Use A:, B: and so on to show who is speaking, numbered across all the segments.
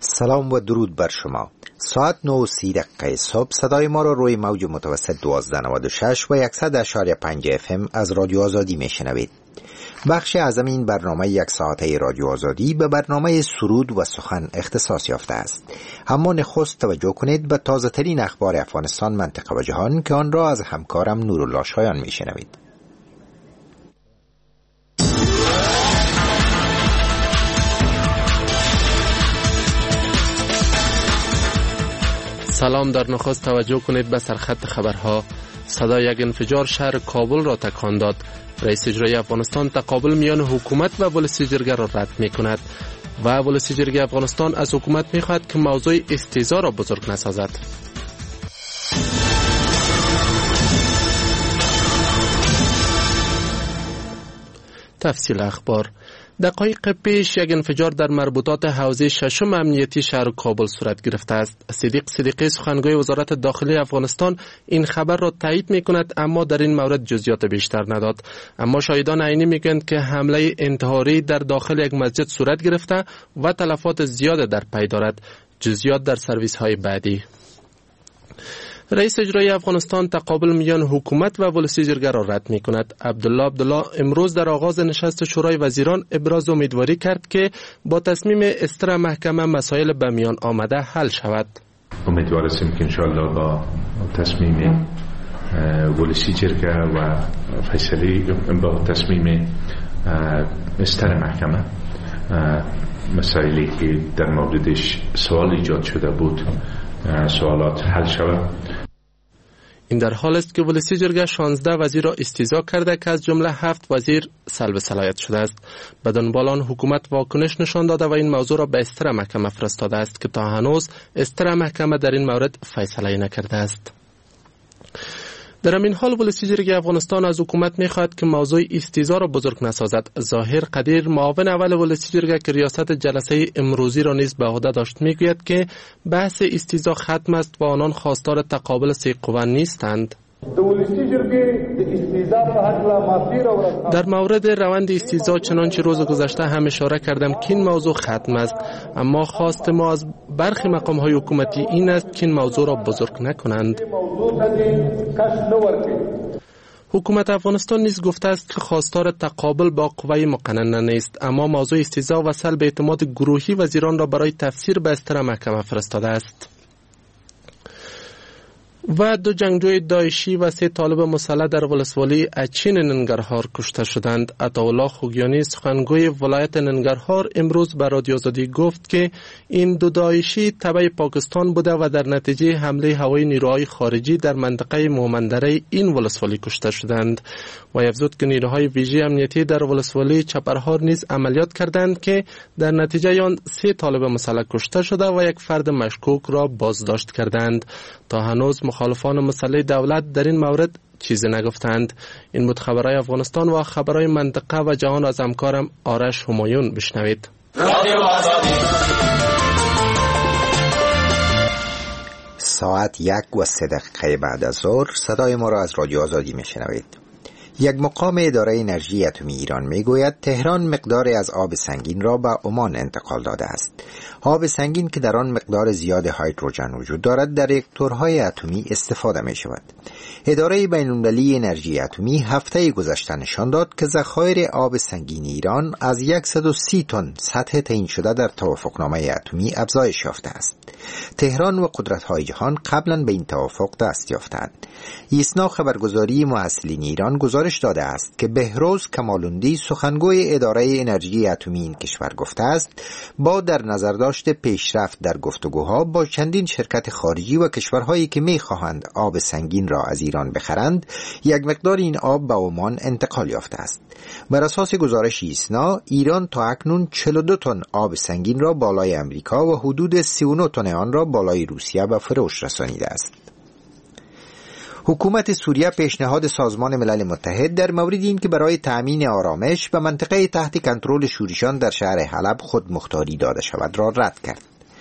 A: سلام و درود بر شما. ساعت 9:30 صبح صدای ما را روی موج متوسط 1296 و 100.5 FM از رادیو آزادی میشنوید. بخش اعظم این برنامه 1 ساعته رادیو آزادی به برنامه سرود و سخن اختصاص یافته است. اما نخست توجه کنید به تازه ترین اخبار افغانستان، منطقه و جهان که آن را از همکارم نورالله شایان میشنوید.
B: سلام. در نخست توجه کنید به سرخط خبرها. صدای یک انفجار شهر کابل را تکان داد. رئیس اجرایی افغانستان تقابل میان حکومت و بلوچستان را رد می کند و بلوچستان افغانستان از حکومت می خواهد که موضوع استیضاح را بزرگ نسازد. تفصیل اخبار. دقایق پیش یک انفجار در مربوطات حوزه ششم امنیتی شهر کابل صورت گرفته است. صدیقی سخنگوی وزارت داخلی افغانستان این خبر را تایید می کند، اما در این مورد جزئیات بیشتر نداد. اما شاهدان عینی میگویند که حمله انتحاری در داخل یک مسجد صورت گرفته و تلفات زیاد در پی دارد. جزئیات در سرویس های بعدی. رئیس اجرایی افغانستان تقابل میان حکومت و بلوچستان را رد می کند. عبدالله امروز در آغاز نشست شورای وزیران ابراز امیدواری کرد که با تصمیم استر محکمه مسائل به میان آمده حل شود.
C: امیدوار هستیم که انشاءالله با تصمیم بلوچستان و فیصله با تصمیم استر محکمه مسائلی که در موردش سوال ایجاد شده بود سوالات حل شود.
B: این در حال است که بلوچستان 16 وزیر را استیضاح کرده که از جمله 7 وزیر سلب صلاحیت شده است. بدان بالان حکومت واکنش نشان داده و این موضوع را به استر محکمه فرستاده است که تا هنوز استر محکمه در این مورد فیصله نکرده است. در همین حال بلوچستان افغانستان از حکومت می‌خواهد که موضوع استیضاح را بزرگ نسازد. ظاهر قدیر معاون اول بلوچستان که ریاست جلسه امروزی را نیز به عهده داشت میگوید که بحث استیضاح ختم است و آنان خواستار تقابل سه قوه نیستند. در مورد روند استیضاح چنانچه روز گذشته هم اشاره کردم که این موضوع ختم است، اما خواست ما از برخی مقام‌های حکومتی این است که این موضوع را بزرگ نکنند. حکومت افغانستان نیز گفته است که خواستار تقابل با قوه مقننه نیست، اما موضوع استیضاح و سلب اعتماد گروهی وزیران را برای تفسیر به استر محکمه فرستاده است. و 2 جنگجوی داعشی و 3 طالب مسلح در ولسوالی اچین ننگرهار کشته شدند. عطاالله خوگیانی سخنگوی ولایت ننگرهار امروز به رادیو آزادی گفت که این 2 داعشی تبع پاکستان بوده و در نتیجه حمله هوایی نیروهای خارجی در منطقه مومندره این ولسوالی کشته شدند. و افزود که نیروهای ویژه امنیتی در ولسوالی چپرهار نیز عملیات کردند که در نتیجه آن 3 طالب مسلح کشته شده و 1 فرد مشکوک را بازداشت کردند. تا هنوز مخالفان مسلح دولت در این مورد چیزی نگفتند. این بود خبرهای افغانستان و خبرهای منطقه و جهان از همکارم آرش همایون. بشنوید.
A: ساعت 1:03 بعد از ظهر صدای ما را از رادیو آزادی میشنوید. یک مقام اداره انرژی اتمی ایران میگوید تهران مقداری از آب سنگین را به عمان انتقال داده است. آب سنگین که در آن مقدار زیاد هیدروژن وجود دارد در راکتورهای اتمی استفاده می شود. اداره بین‌المللی انرژی اتمی هفته گذشته نشان داد که ذخایر آب سنگین ایران از 130 تن سطح تعیین شده در توافقنامه اتمی افزایش یافته است. تهران و قدرت‌های جهان قبلا به این توافق دست یافتند. ایسنا خبرگزاری محصلین ایران گزارش داده است که بهروز کمالوندی سخنگوی اداره انرژی اتمی این کشور گفته است با در نظر داشت پیشرفت در گفتگوها با چندین شرکت خارجی و کشورهایی که می‌خواهند آب سنگین را از ایران بخرند، یک مقدار این آب به عمان انتقال یافته است. بر اساس گزارش ایسنا، ایران تا اکنون 42 تن آب سنگین را بالای امریکا و حدود 39 تن آن را بالای روسیه به فروش رسانیده است. حکومت سوریه پیشنهاد سازمان ملل متحد در مورد این که برای تأمین آرامش به منطقه تحت کنترل شورشیان در شهر حلب خود مختاری داده شود را رد کرد.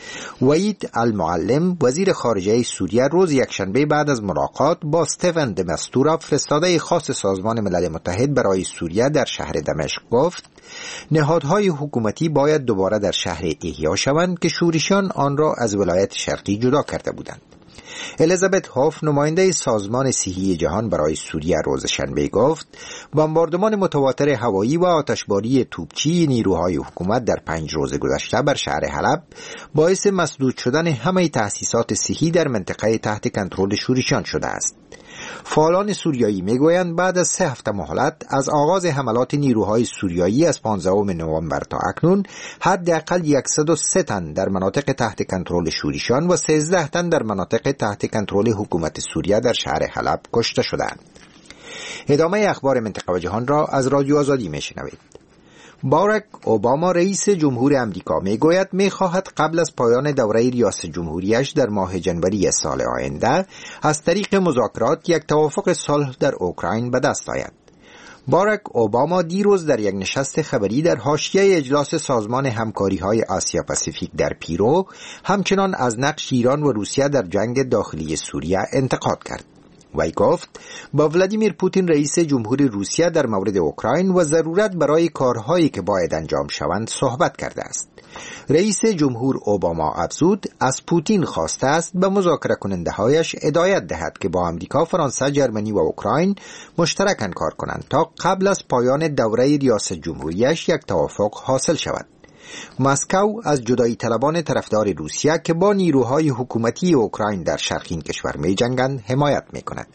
A: وحید المعلم وزیر خارجه سوریه روز یکشنبه بعد از ملاقات با استفان د مستورا فرستاده خاص سازمان ملل متحد برای سوریه در شهر دمشق گفت نهادهای حکومتی باید دوباره در شهر احیا شوند که شورشیان آن را از ولایت شرقی جدا کرده بودند. الیزابت هاف نماینده سازمان صحی جهان برای سوریه روز شنبه گفت بمباردمان متواتر هوایی و آتشباری توپچی نیروهای حکومت در 5 روز گذشته بر شهر حلب باعث مسدود شدن همه تأسیسات صحی در منطقه تحت کنترل شورشیان شده است. فعالان سوریایی میگویند بعد از 3 هفته مهلت از آغاز حملات نیروهای سوریایی از 15 نوامبر تا اکنون حداقل 103 تن در مناطق تحت کنترل شورشیان و 13 تن در مناطق تحت کنترل حکومت سوریه در شهر حلب کشته شدند. ادامه اخبار منطقه و جهان را از رادیو آزادی میشنوید. باراک اوباما رئیس جمهور امریکا میگوید میخواهد قبل از پایان دوره ریاست جمهوریش در ماه جنوری سال آینده از طریق مذاکرات یک توافق صلح در اوکراین به دست آید. باراک اوباما دیروز در یک نشست خبری در حاشیه اجلاس سازمان همکاری‌های آسیا پاسیفیک در پیرو همچنان از نقش ایران و روسیه در جنگ داخلی سوریه انتقاد کرد. وی گفت با ولادیمیر پوتین رئیس جمهور روسیه در مورد اوکراین و ضرورت برای کارهایی که باید انجام شوند صحبت کرده است. رئیس جمهور اوباما افزود از پوتین خواسته است به مذاکره کننده هایش هدایت دهد که با امریکا، فرانسه، جرمنی و اوکراین مشترکاً کار کنند تا قبل از پایان دوره ریاست جمهوریش یک توافق حاصل شود. مسکو از جدایی طلبان طرفدار روسیه که با نیروهای حکومتی اوکراین در شرق این کشور می جنگند حمایت می کند.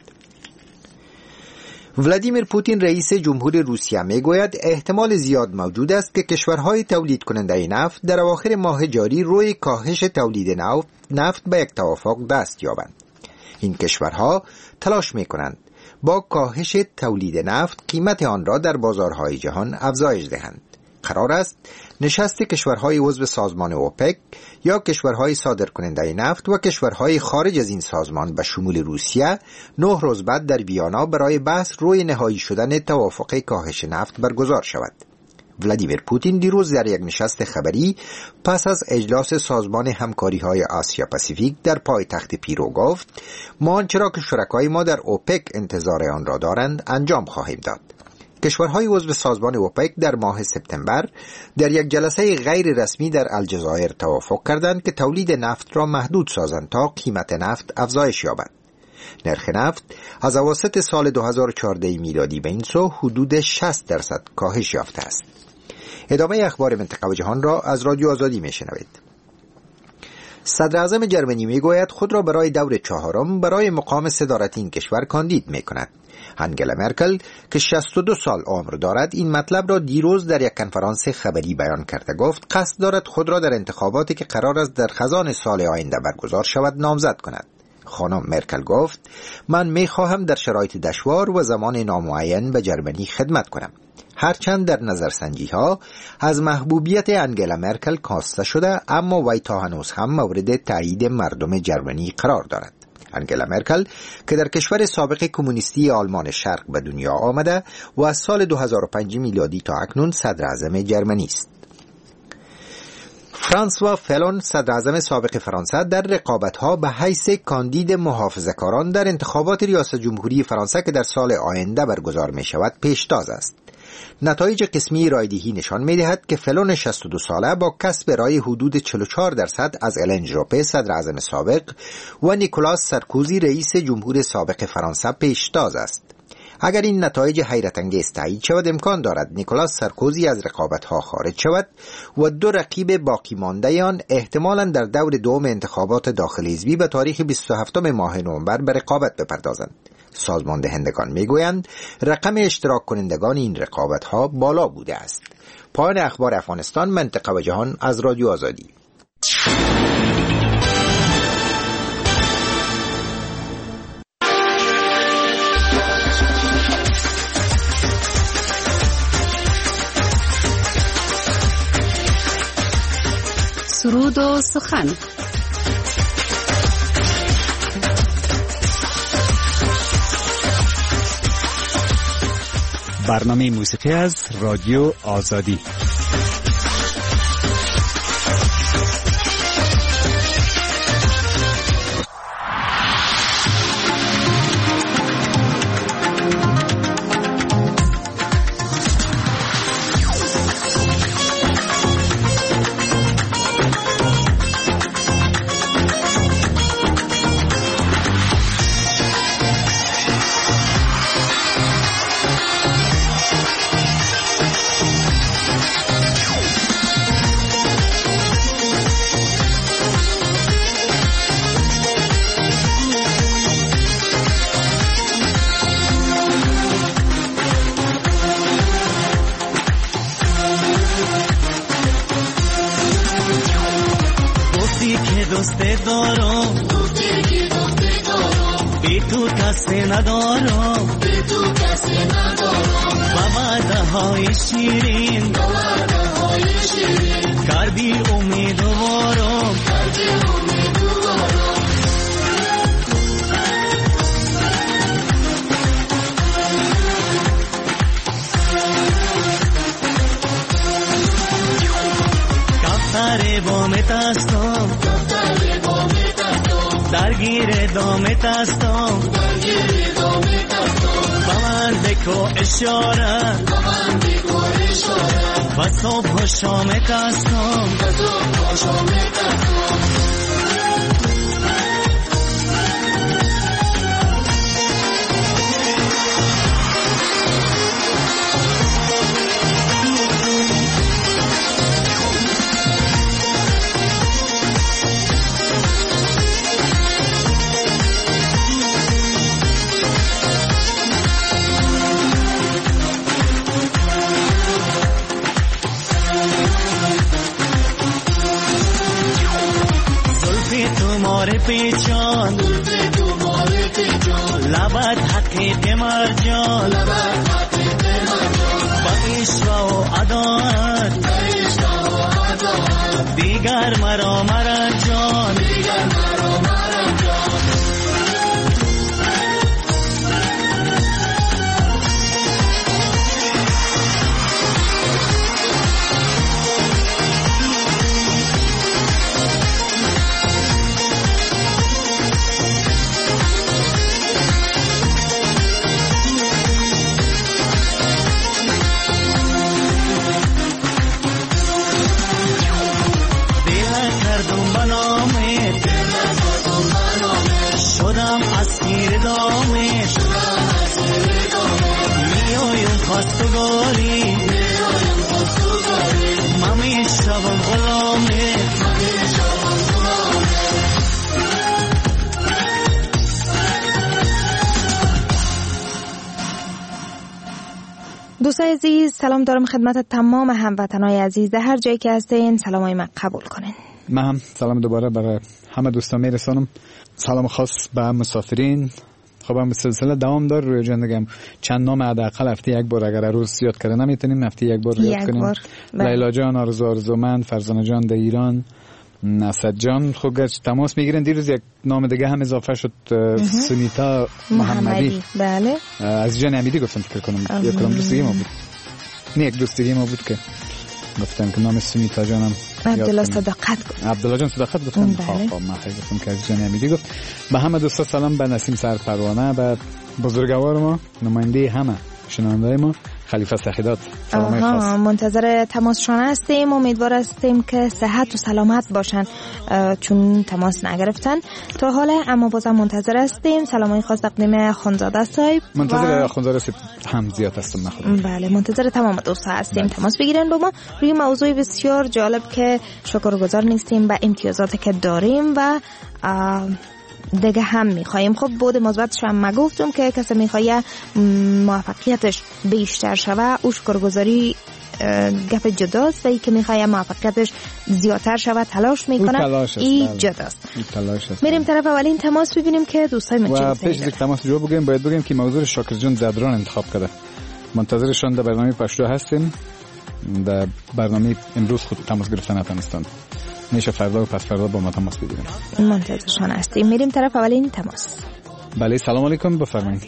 A: ولادیمیر پوتین رئیس جمهور روسیه می گوید احتمال زیاد موجود است که کشورهای تولید کننده نفت در اواخر ماه جاری روی کاهش تولید نفت به یک توافق دست یابند. این کشورها تلاش می کنند با کاهش تولید نفت قیمت آن را در بازارهای جهان افزایش دهند. قرار است نشست کشورهای عضو سازمان اوپک یا کشورهای صادرکننده نفت و کشورهای خارج از این سازمان به شمول روسیه 9 روز بعد در ویانا برای بحث روی نهایی شدن توافق کاهش نفت برگزار شود. ولادیمیر پوتین دیروز در یک نشست خبری پس از اجلاس سازمان همکاری‌های آسیا پاسیفیک در پایتخت پیرو گفت ما آنچه را که شرکای ما در اوپک انتظار آن را دارند انجام خواهیم داد. کشورهای عضو سازمان اوپک در ماه سپتامبر در یک جلسه غیر رسمی در الجزایر توافق کردند که تولید نفت را محدود سازند تا قیمت نفت افزایش یابد. نرخ نفت از اواسط سال 2014 میلادی به این سو حدود 60% کاهش یافته است. ادامه اخبار منطقه و جهان را از رادیو آزادی میشنوید. صدر اعظم جرمنی میگوید خود را برای دور 4 برای مقام صدارت این کشور کاندید میکند. انگلا مرکل که 62 سال عمر دارد این مطلب را دیروز در یک کنفرانس خبری بیان کرده گفت قصد دارد خود را در انتخاباتی که قرار است در خزان سال آینده برگزار شود نامزد کند. خانم مرکل گفت من میخواهم در شرایط دشوار و زمان نامعین به جرمنی خدمت کنم. هرچند در نظرسنجی ها از محبوبیت انگلا مرکل کاسته شده اما وی تا هنوز هم مورد تایید مردم جرمنی قرار دارد. انگلا مرکل که در کشور سابق کمونیستی آلمان شرق به دنیا آمده و از سال 2005 میلادی تا اکنون صدر اعظم جرمنی است. فرانسوا فلون صدر اعظم سابق فرانسه در رقابت‌ها به حیث کاندید محافظه‌کاران در انتخابات ریاست جمهوری فرانسه که در سال آینده برگزار می شود پیشتاز است. نتایج قسمی رایدهی نشان می‌دهد که فلون 62 ساله با کسب رای حدود 44% از الن ژوپه صدر اعظم سابق و نیکولاس سارکوزی رئیس جمهور سابق فرانسه پیشتاز است. اگر این نتایج حیرت انگیز تایید شود امکان دارد نیکولاس سارکوزی از رقابت‌ها خارج شود و 2 رقیب باقی مانده آن احتمالاً در دور دوم انتخابات داخل حزبی به تاریخ 27 ماه نوامبر به رقابت بپردازند. سازمان دهندگان میگویند رقم اشتراک کنندگان این رقابت‌ها بالا بوده است. پایان اخبار افغانستان، منطقه و جهان از رادیو آزادی.
D: سرود و سخن.
E: برنامه موسیقی از رادیو آزادی.
F: دوست دارم بی تو کسی ندارم و وعده های شیرین کردی امیدوارم کفتر بامت هستم درگیر دامت هستم با من بکو اشاره و صبح و شامت هستم پیچان لبت حقیق مرجان با عشق و عدالت دیگر مرا مرجان
G: دوستای عزیز سلام دارم خدمت تمام هموطنای عزیز هر جایی که هستین سلامای من قبول کنین.
H: من هم سلام دوباره برای همه دوستان میرسانم. سلام خاص به مسافرین. خب هم سلسله دوام داره روی جندگم چند نام حداقل هفته یک بار اگر روز زیاد کرده نمیتونیم هفته یک بار یاد کنیم. لیلا جان، آرزومند، فرزانه جان در ایران، نصد جان خب گرچه تماس میگیرن. دیروز یک نام دیگه هم اضافه شد، سونیتا محمدی.
G: بله
H: از جان امیدی گفتم فکر کنم یک کلام دوست دیگه ما بود، نه یک دوست دیگه ما بود که گفتم که نام سونیتا جانم
G: عبدالله صداقت گفت.
H: عبدالله جان صداقت گفتم. خب من خیلی گفتم که از جان امیدی گفت. به همه دوستا سلام. به نسیم سرپروانه، به بزرگوار ما، نماینده همه شنونده‌های ما، خلیفه سخیدات. سلام خاص.
G: منتظر تماسشان هستیم. امیدوار هستیم که صحت و سلامت باشن چون تماس نگرفتن تا حالا، اما بازم منتظر هستیم. سلامای خاص تقدیم خانزاده صاحب.
H: منتظر خانزاده صاحب هم زیاد هستم نخودم.
G: بله منتظر تمام دوستا هستیم تماس بگیرن با ما روی موضوع بسیار جالب که شکرگزار نیستیم به امتیازاتی که داریم و دیگه هم میخواییم. خب بود مثبتش هم گفتم که کسی میخواد موفقیتش بیشتر شوه او شکرگزاری گپ جداست، و ای که میخواد موفقیتش زیادتر شوه تلاش میکنه این جداست. میریم طرف اولین تماس ببینیم که دوستای من چی
H: و پیش از تماس جواب بگیم باید بگیم که موضوع شاکر جان زدران انتخاب کرده. منتظرشان در برنامه پشتو هستیم. در برنامه امروز خود تماس گرفتن نتونستند، میشه فردا و پس فردا با ما تماس بگیریم.
G: منتظرشان هستیم. میریم طرف اولین تماس.
H: بله سلام علیکم، بفرمایید.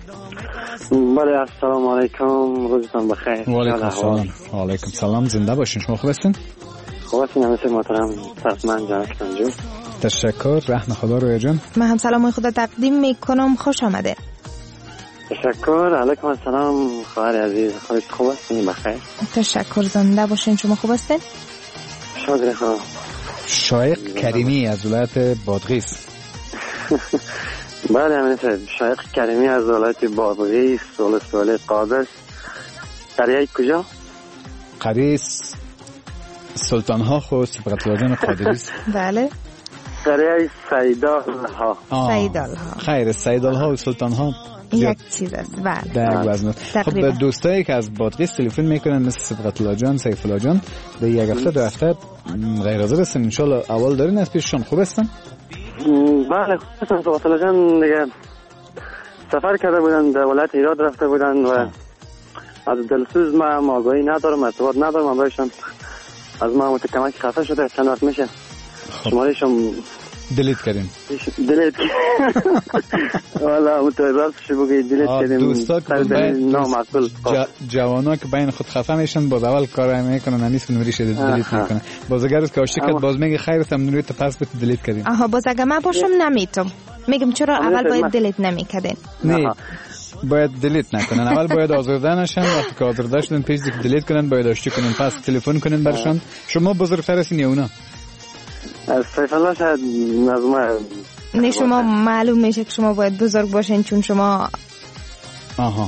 I: بله السلام علیکم، روزتون بخیر.
H: و علیکم السلام. و علیکم السلام، زنده باشین. شما خوب هستین؟
I: خوب هستین همه محترم. سلام جان جون.
H: تشکر. رحم خدا روی جان.
G: من هم سلام خدا تقدیم میکنم. خوش آمده.
I: تشکر. علیکم السلام خواهر عزیز، خودت خوب هستین؟ بخیر.
G: تشکر. زنده باشین. شما خوب هستین؟
I: شکر خدا.
H: شایق کریمی از ولایت بادغیس.
I: بله همینطور. شایق کریمی از ولایت بادغیس، ولایت قادس. قریه کجا؟
H: قریه سلطان ها خود سبقت واجن قادریس.
G: بله
I: قریه سیدال ها.
G: سیدال ها.
H: خیر، سیدال ها و سلطان ها
G: یک چیز است. بله.
H: در وزن. خب دوستایی که از بادغیس تلفن میکنن مثل صدقت الله جان، سیف الله جان، در یک هفته دو هفته غیر حاضر هستن. ان شاء الله اول دارین از پیششون خوب هستن؟
I: بله خوب هستن. صدقت الله جان دیگه سفر کرده بودن، در ولایت هرات رفته بودن و از دلسوز ما آگاهی ندارم، ارتباط ندارم. من بایشم از ما متکمک خفه شده، چند وقت میشه شمارشم
H: دلیت کردیم.
I: دلیت والا متوجه شو بگی دلیت کردیم.
H: دوستا که
I: نامعقول
H: جوانا که بین خود خفه میشن، باز اول کار میکنن نمیس نوری شده دلیت میکنن. باز اگر از کاشی کرد باز میگه خیرت هم نوری پس بت دلیت کردیم.
G: آها باز اگه من باشم نمیتم. میگم چرا اول باید دلیت نمیکردین؟
H: نه باید دلیت نکنن، اول باید آزرده نشن. وقتی که آزرده شدن پیش دیگه دلیت کنن، باید آشتی کنن، پس تلفن کنن برشان. شما بزرگتر هستین یا اونا؟
I: سیف الله شاید از ما
G: نه، شما معلوم میشه که شما باید بزرگ باشین چون شما
H: آها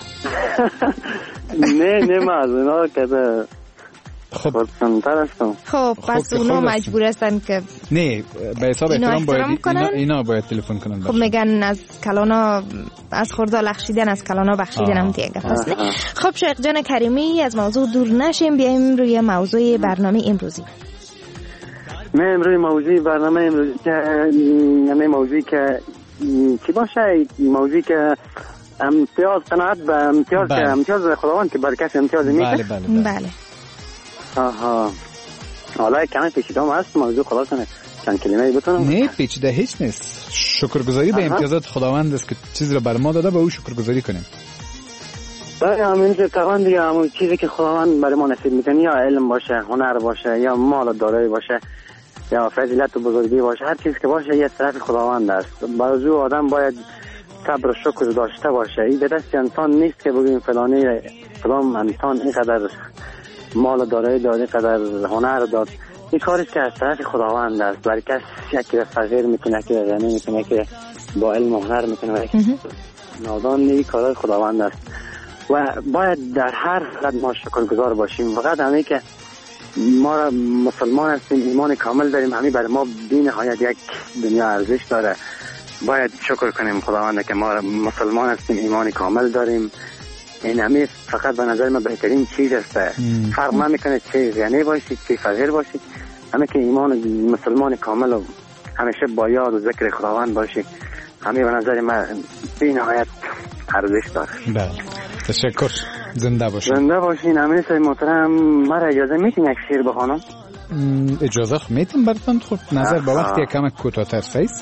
I: نه ما از اونا که
H: خب
I: سنتر هستم.
G: خب پس اونا مجبور هستن که
H: نه به حساب احترام باید اینا باید تلفن کنن.
G: خب میگن از کلانا از خورده لخشیدن، از کلانا بخشیدن هم دیگه پس نه. خب شیخ جان کریمی از موضوع دور نشیم، بیایم روی موضوع برنامه امروزی.
I: من امروز موضوع برنامه امروزی که یعنی موضوعی که چی باشه، موضوعی که امتیاز قناعت به امتیاز که امتیاز خداوند که بر کسی امتیاز میده.
G: بله.
I: آها حالا کمی پیچیده هم هست موضوع، خلاص چند کلمه بتونم.
H: نه پیچیده هیچ نیست. شکرگزاری به امتیازات خداوند است که چیزی رو بر ما داده، به او شکرگزاری کنیم.
I: بله همین تقریبا دیگه همون چیزی که خداوند برای ما نصیب میکنه، یا علم باشه، هنر باشه، یا مال دارایی باشه، یا فضیلت و بزرگی باشه، هر چیز که باشه یه طرف خداوند است. بازو آدم باید صبر و شکر داشته باشه. این به دست انسان نیست که بگیم فلانی فلان انسان اینقدر مال دارایی داد، اینقدر هنر داد. این کارش که از طرف خداوند است. برای کس یکی فقیر میکنه، یکی غنی میکنه، یکی با علم و هنر میکنه، یکی نادان. این کارهای خداوند است و باید در هر حالت ما شکرگزار باشیم. فقط همین که ما را مسلمان هستیم، ایمان کامل داریم، همین برای ما بی نهایت یک دنیا ارزش داره. باید شکر کنیم خداوند که ما مسلمان هستیم، ایمان کامل داریم. این همین فقط به نظر من بهترین چیز است. فرق نمیکنه چه غنی باشید چه فقیر باشید، همین که ایمان مسلمان کامل و همیشه با یاد و ذکر خداوند باشید، همین به نظر من بی نهایت ارزش داره.
H: بله تشکر. زنده باشین.
I: زنده باشین. امیر صاحب محترم، مرا اجازه میتین یک شعر بخوانم؟
H: اجازه میتین براتون. خب نظر با وقتی کم کوتاه‌تر فیس.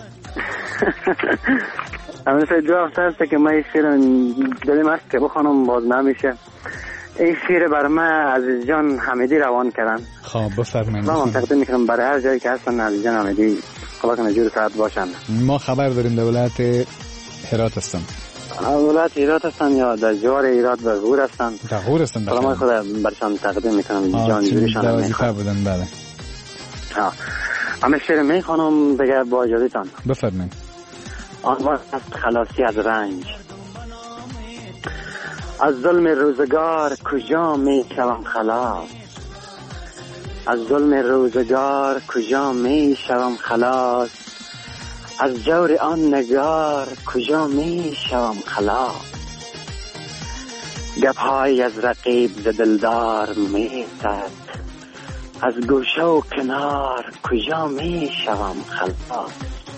I: امیر صاحب دو هفته است که من این شعر دلم است که بخوانم باز نمیشه. این شعر برای من عزیز جان حمیدی روان کردن.
H: خب بفرمایید.
I: من تقدیم میکنم برای هر جایی که هستن عزیز جان حمیدی خدا کنه جور ساعت باشن.
H: ما خبر داریم در ولایت هرات هستن.
I: ولایت هرات هستن یا در جوار هرات و غور هستن؟
H: در غور هستن.
I: سلام خدا برشان تقدیم میکنم. جان جوریشان میخوام
H: بودن. بله
I: اما شعر میخوانم دیگه با اجازهتان.
H: بفرمایید.
I: عنوان است خلاصی از رنج. از ظلم روزگار کجا می شوم خلاص، از ظلم روزگار کجا می شوم خلاص، از جور آن نگار کجا می شوم خلاص. گپ‌های از رقیب ز دلدار می زد، از گوشه و کنار کجا می شوم خلاص.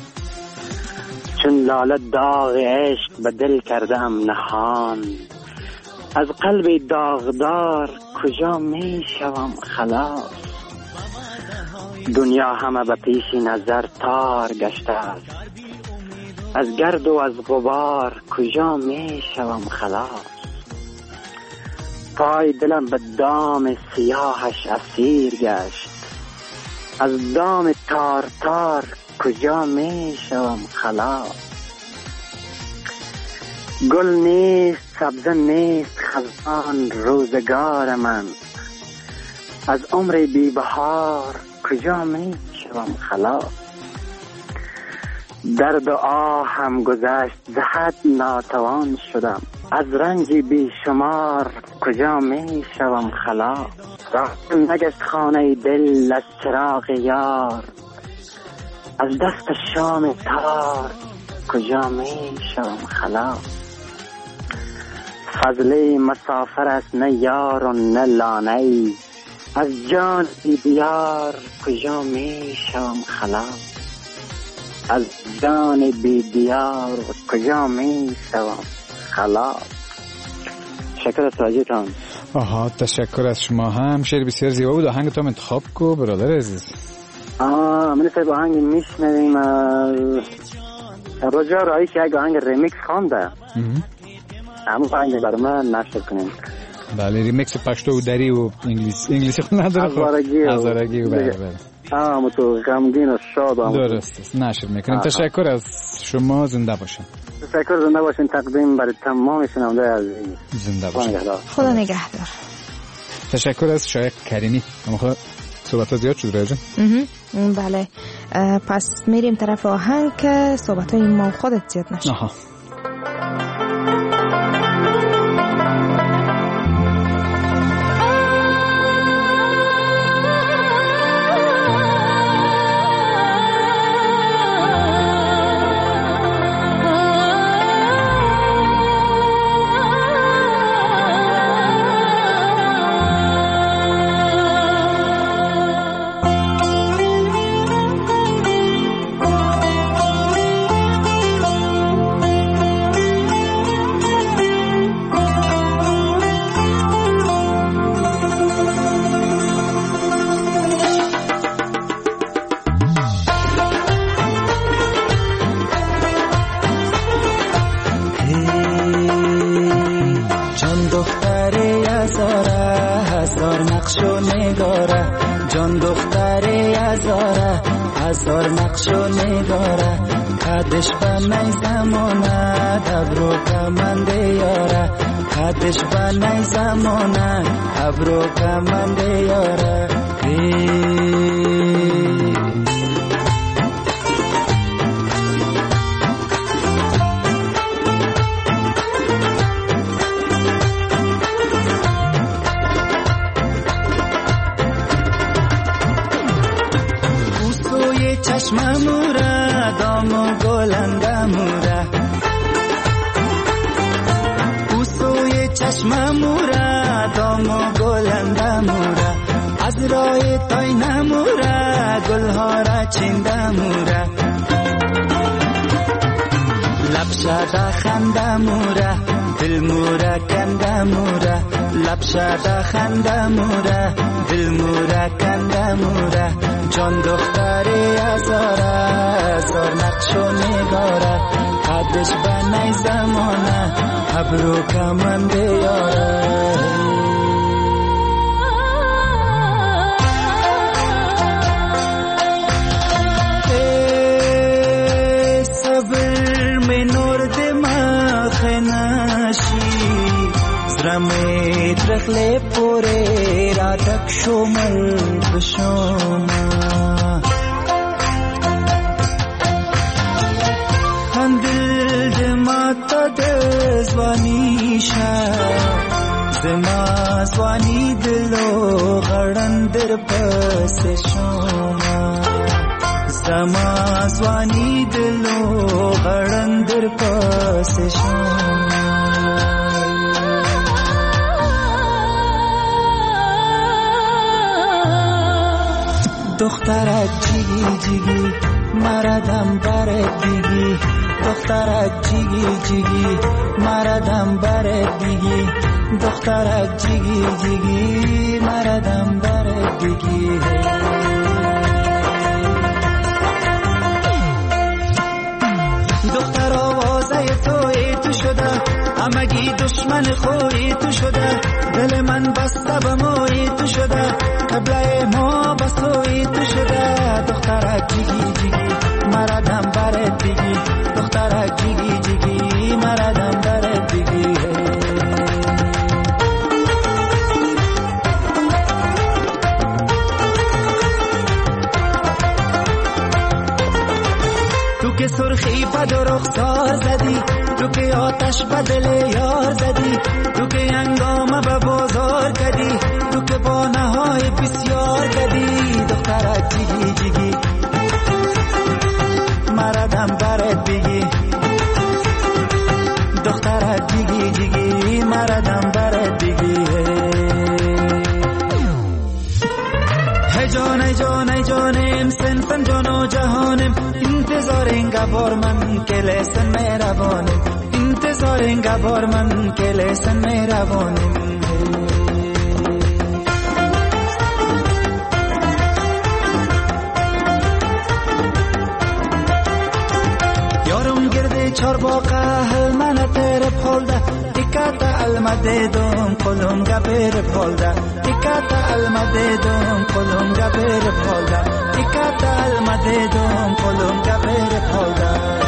I: چون لاله داغ عشق به دل کردم نهان، از قلب داغدار کجا می شوم خلاص. دنیا همه به پیش نظر تار گشته است، از گرد و از غبار کجا می شوم خلاص. پای دلم به دام سیاهش اسیر گشت، از دام تار تار کجا می شوم خلاص. گل نیست سبزه نیست خزان روزگار من، از عمر بی بهار کجا می شوم خلاص. درد و آه هم گذشت ز حد ناتوان شدم، از رنج بی شمار کجا می شوم خلاص. راه نگشت خانه دل از چراغ یار، از دست شام تار کجا می شوم خلاص. فضله مسافر است نه یار و نه لانه، از جان بیار کجا می شوم خلاص. از جان بیار کجا می شوم خلاص. شکر از توجهتان.
H: آها تشکر از شما هم. شعر بسیار زیبا بود. آهنگ تو انتخاب کو برادر عزیز.
I: من صاحب آهنگ میشنویم رجا رایی که یک آهنگ ریمیکس خوانده، همون آهنگ برای من نشر کنیم.
H: بله ریمیکس پشتو و دری و انگلیسی خود نداره. هزارگی و بله.
I: تو غمگین و شاد
H: درست است نشر میکنیم. تشکر از شما. زنده باشین.
I: تشکر. زنده باشین. تقدیم برای تمام شنونده عزیز.
H: زنده باشین.
G: خدا نگهدار.
H: تشکر از شایق کریمی. اما صحبت ها زیاد شد رایجان.
G: بله پس میریم طرف آهنگ که صحبت های ما خودت زیاد نشه.
H: آها.
F: دخترک جیگی جیگی مردم برد دیگی، دخترک جیگی جیگی مردم برد دیگی، دخترک جیگی جیگی مردم برد دیگی. دختر آوازه تو شده، همگی دشمن خوی تو شده، دل من بسته به موی تو شده، قبله ما بسوی تو شده. دخترک جیگی جیگی مردم برد دیگی، دخترک جیگی جیگی مردم برد دیگی. تو که سرخی بد و رخسار زدی، تو که آتش به دل یار زدی، تو که انگامه به بازار کردی، تو که با نهای بسیار کردی. دخترک جیگی جیگی گبار من که لسن مهربانیم انتظار این گبار من که لسن مهربانیم یارم گرده چار باقه هل من تیر پولده دیکت المده دوم کلم گبیر پولده دیکت المده دوم کلم گبیر پولده دیکت المده دوم کلم گبیر پولده.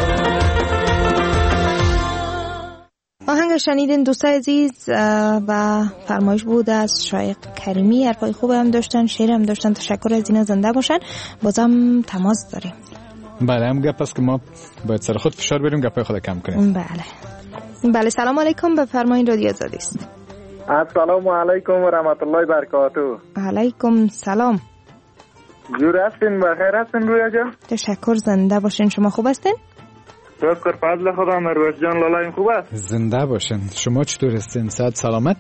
G: آهنگ شنیدین دوستای عزیز و فرمایش بود از شایق کریمی. حرفای خوب هم داشتن، شعر هم داشتن. تشکر از اینا، زنده باشن. بازم تماس داریم.
H: بله هم گپ است که ما باید سر خود فشار بریم گپای خود کم کنیم.
G: بله سلام علیکم، بفرمایید رادیو آزادی است.
J: السلام علیکم و رحمت الله و برکاته.
G: علیکم سلام.
J: جور هستین؟ بخیر هستین رویا جان؟
G: تشکر، زنده باشین. شما خوب هستین؟
J: شکر فضل خدا. مروت جان لالایم خوب است؟
H: زنده باشین. شما چطور هستین؟ صحت سلامت؟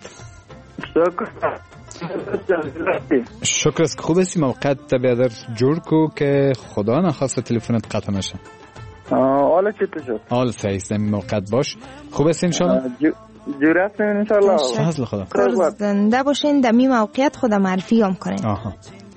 H: شکر است که خوب هستی. موقعیت بیادر جور کو که خدا نخواسته تلفنت قطع نشه.
J: حالا چطور شد؟
H: حال صحیح است. موقعیت باش. خوب هستی انشالله؟
J: جور هستین انشالله.
H: فضل خدا.
G: زنده باشین. دمی موقعیت خدا معرفی هم کنین.
J: آها.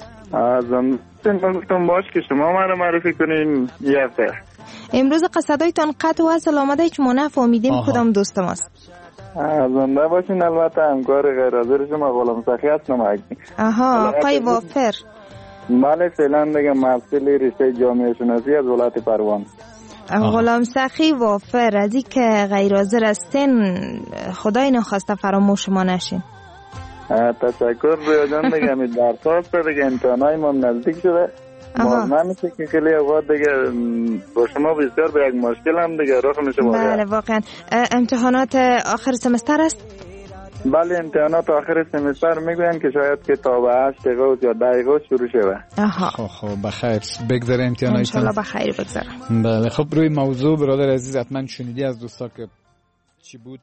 J: زنده باش که شما ما رو معرفی کنین. یه فر
G: امروز قصدایتان قطع و اصل آمده که ما نفهمیدیم کدام دوست ماست.
J: زنده باشین. البته همکار غیر حاضر شما غلام سخی هستم.
G: آقای وافر.
J: بله فعلا دیگه مسئول رشته جامعه شناسی از ولایت پروان.
G: غلام سخی وافر، از این که غیر حاضر هستین خدای نخواسته فراموش ما نشین.
J: تشکر رویا جان. دیگه همین درس هست دیگه، امتحانای ما نزدیک شده. نمیشه که خیلی اوقات دیگه با شما بسیار به یک مشکل هم دیگه راه میشه.
G: بله واقعا. امتحانات آخر سمستر است؟
J: بله امتحانات آخر سمستر میگوین که شاید که تا به 8 اگست یا 10 اگست شروع شده.
H: خب بخیر بگذره امتحاناتتون.
G: انشالله بخیر بگذره.
H: بله خب روی موضوع برادر عزیز حتما شنیدی از دوستا که چی بود.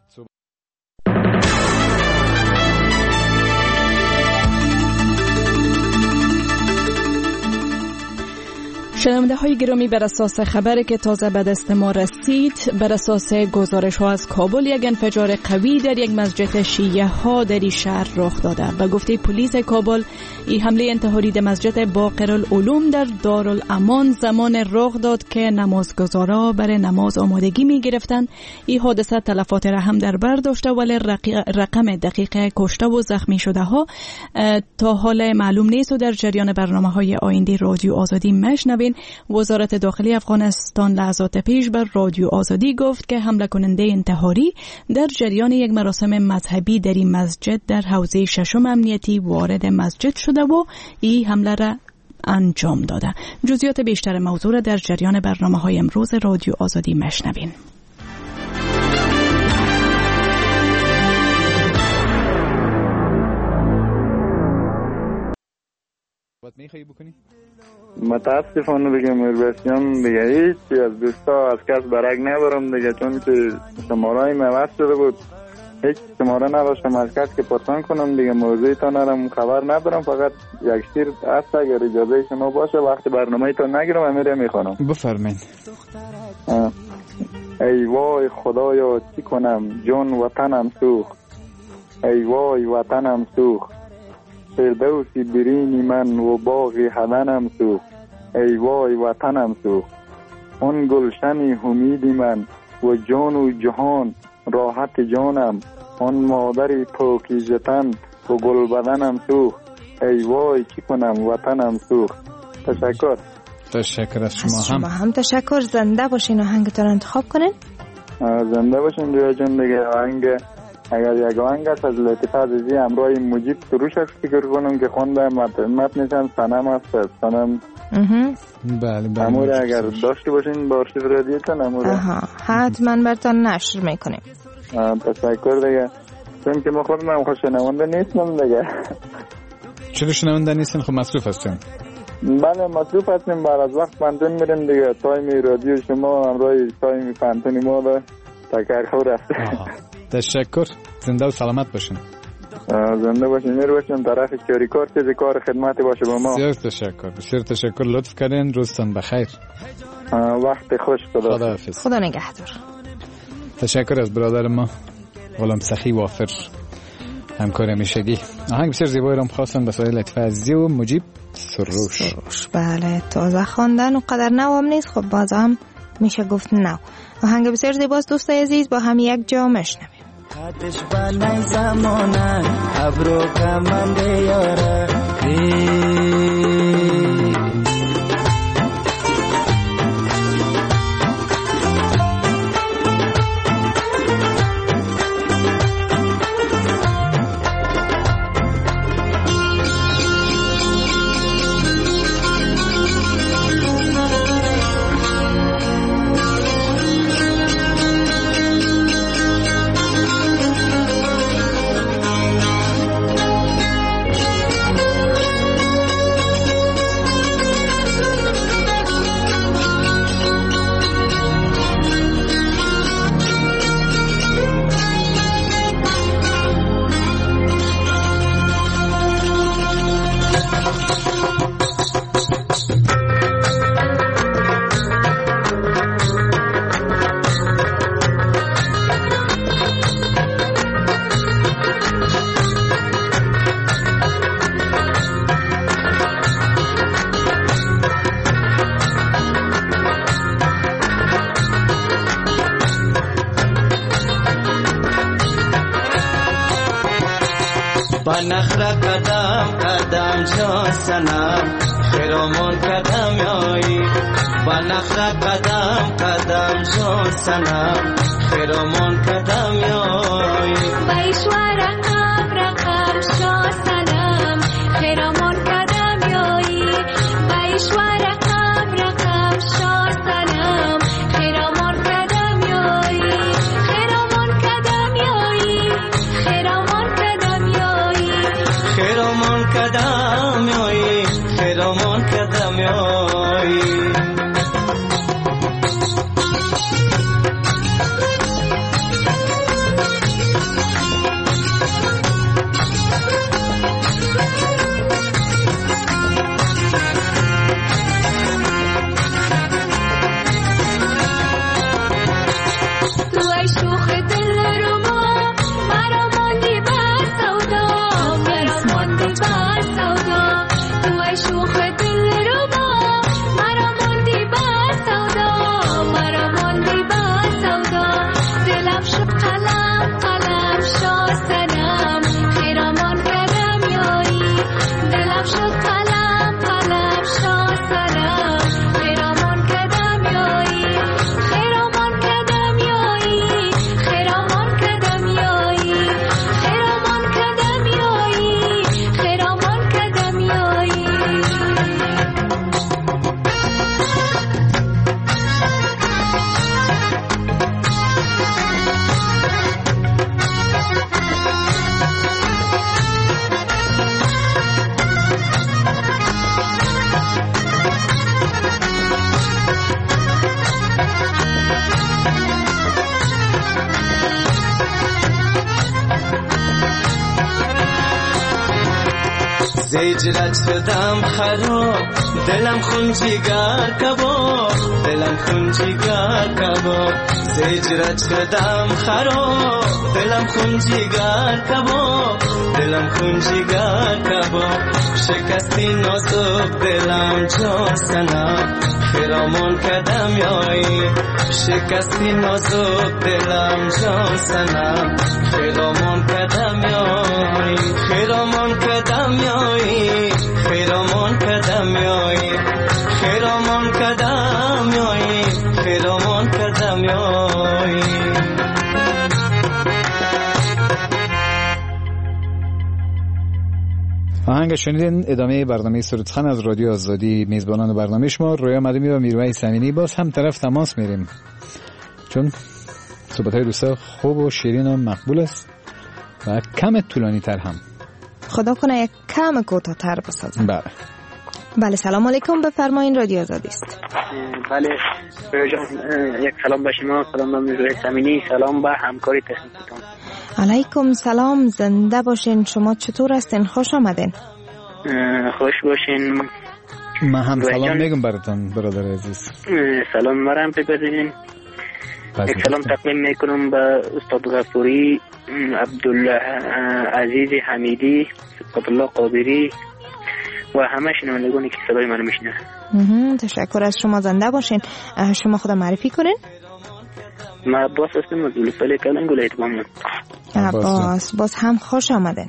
K: شنونده های گرامی، بر اساس خبری که تازه به دست ما رسید، بر اساس گزارش ها از کابل، یک انفجار قوی در یک مسجد شیعه ها در این شهر رخ داده. به گفته پلیس کابل، این حمله انتحاری در مسجد باقرالعلوم در دارالامان زمان رخ داد که نمازگزارا برای نماز آمادگی می گرفتند. این حادثه تلفات را هم در بر داشته، ولی رقم دقیق کشته و زخمی شده ها تا حال معلوم نیست و در جریان برنامه های آینده رادیو آزادی مشنوین. وزارت داخلی افغانستان لحظات پیش بر رادیو آزادی گفت که حمله کننده انتحاری در جریان یک مراسم مذهبی در این مسجد در حوزه ششم امنیتی وارد مسجد شده و این حمله را انجام داده. جزئیات بیشتر موضوع را در جریان برنامه‌های امروز رادیو آزادی مشنوین.
H: میخوایی بکنی؟
J: متاسفانه دیگه مروت دیگه هیچ از دوستا از کس برگ نبرم دیگه، چون که شمارای مواد شده بود هیچ شماره نداشتم از کس که پرسان کنم دیگه. موضوعی تا نرم خبر ندارم، فقط یک شیر هست اگر اجازه شما باشه وقتی برنامه تا نگیرم امیره میخوانم.
H: بفرمین.
J: ای وای خدایا چی کنم، جان وطنم سوخت، ای وای وطنم سوخت، فردوسی برینی من و باغی حدنم سوخت، ای وای وطنم سوخت، اون گلشنی امیدی من و جان و جهان راحت جانم، اون مادری پاکیزه تن و گل بدنم سوخت، ای وای چی کنم وطنم سوخت. تشکر.
H: تشکر از شما
G: هم تشکر. زنده باشین و آهنگتون انتخاب کنین.
J: زنده باشین رویا جان دیگه. آهنگ اگر یک آهنگ است از لطیفه عزیزی همراه مجید سروش فکر کنم که خونده متنشان صنم است. صنم
H: بله
J: امور اگر داشته باشین با آرشیو رادیوتون امور
G: حتما براتون نشر میکنیم.
J: تشکر دیگه. چون که ما خودم خوش شنونده نیستم دیگه.
H: چرا شنونده نیستین؟ خب مصروف هستین.
J: بله مصروف هستیم، بعد از وقت پنتون میریم دیگه. تایم رادیو شما همراه تایم پنتونی ما ده تکرخور است.
H: تشکر. زنده و سلامت باشین.
J: زنده باشین. میر باشین. طرف کاری کار چیزی کار خدمتی باشه با ما.
H: بسیار تشکر. بسیار تشکر. لطف کردین. روزتان بخیر.
J: وقت خوش.
H: خداحافظ.
G: خدا نگهدار.
H: تشکر از برادر ما غلام سخی وافر، همکار همیشگی. آهنگ بسیار زیبایی رو خواستن به سایه لطفه عزیزی و مجیب سروش.
G: بله، تازه خواندن و قدر نو هم نیست، خب باز هم میشه گفت نو. آهنگ بسیار زیباست دوستای عزیز، با هم یک جا مشنویم.
F: آتش بانای زمانه ابرو کمنده یاره
L: نخرا قدم قدم جان سنم خیرامون قدم یایی با نخرا قدم قدم جان سنم خیرامون قدم یایی
M: بایشوار رقم رقم شان سنم خیرامون قدم یایی بایشوار رقم رقم شان سنم خیرامون قدم یایی خیرامون قدم یایی خیرامون قدم یایی
L: خیرامون قدم یایی خیرامون قدم یایی زیجرت شدم خراب دلم خون جگر کباب دلم خون جگر کباب زیجرت شدم خراب دلم خون جگر کباب دلم خون جگر کباب شکستی نازک دلم جان سنم خیرامون قدم یایی شکستی نازک دلم جان سنم خیرامون قدم یایی خیرامون قدم یایی خیرامون قدم یایی خیرامون قدم یایی خیرامون قدم یایی.
H: آهنگ شنیدین ادامه برنامه سرودخان از رادیو آزادی. میزبانان برنامه شما رویا مدومی و میرویس امینی. باز هم طرف تماس میریم چون صحبت‌های دوستا خوب و شیرین و مقبول است و کم طولانی تر هم.
G: خدا کنه یک کم کوتاه‌تر بسازم.
H: بله
G: سلام علیکم، بفرمایید رادیو آزادی است.
I: بله یک سلام به شما، سلام به میرویس امینی، سلام به همکاری تکنیکتون.
G: علیکم سلام، زنده باشین. شما چطور هستین؟ خوش آمدین.
I: خوش باشین.
H: من هم سلام میگم براتون برادر عزیز.
N: سلام مرام بپذیرین. سلام تقدیم میکنم به استاد غفوری، عبدالله عزیز حمیدی، صدقت الله قادری و همه شنوندگانی که صدای من میشنوند.
G: تشکر از شما، زنده باشین. شما خود معرفی کنین.
N: من عباس هستم از ولسوالی کلنگ ولایت بامیان.
G: عباس باز هم خوش آمدین.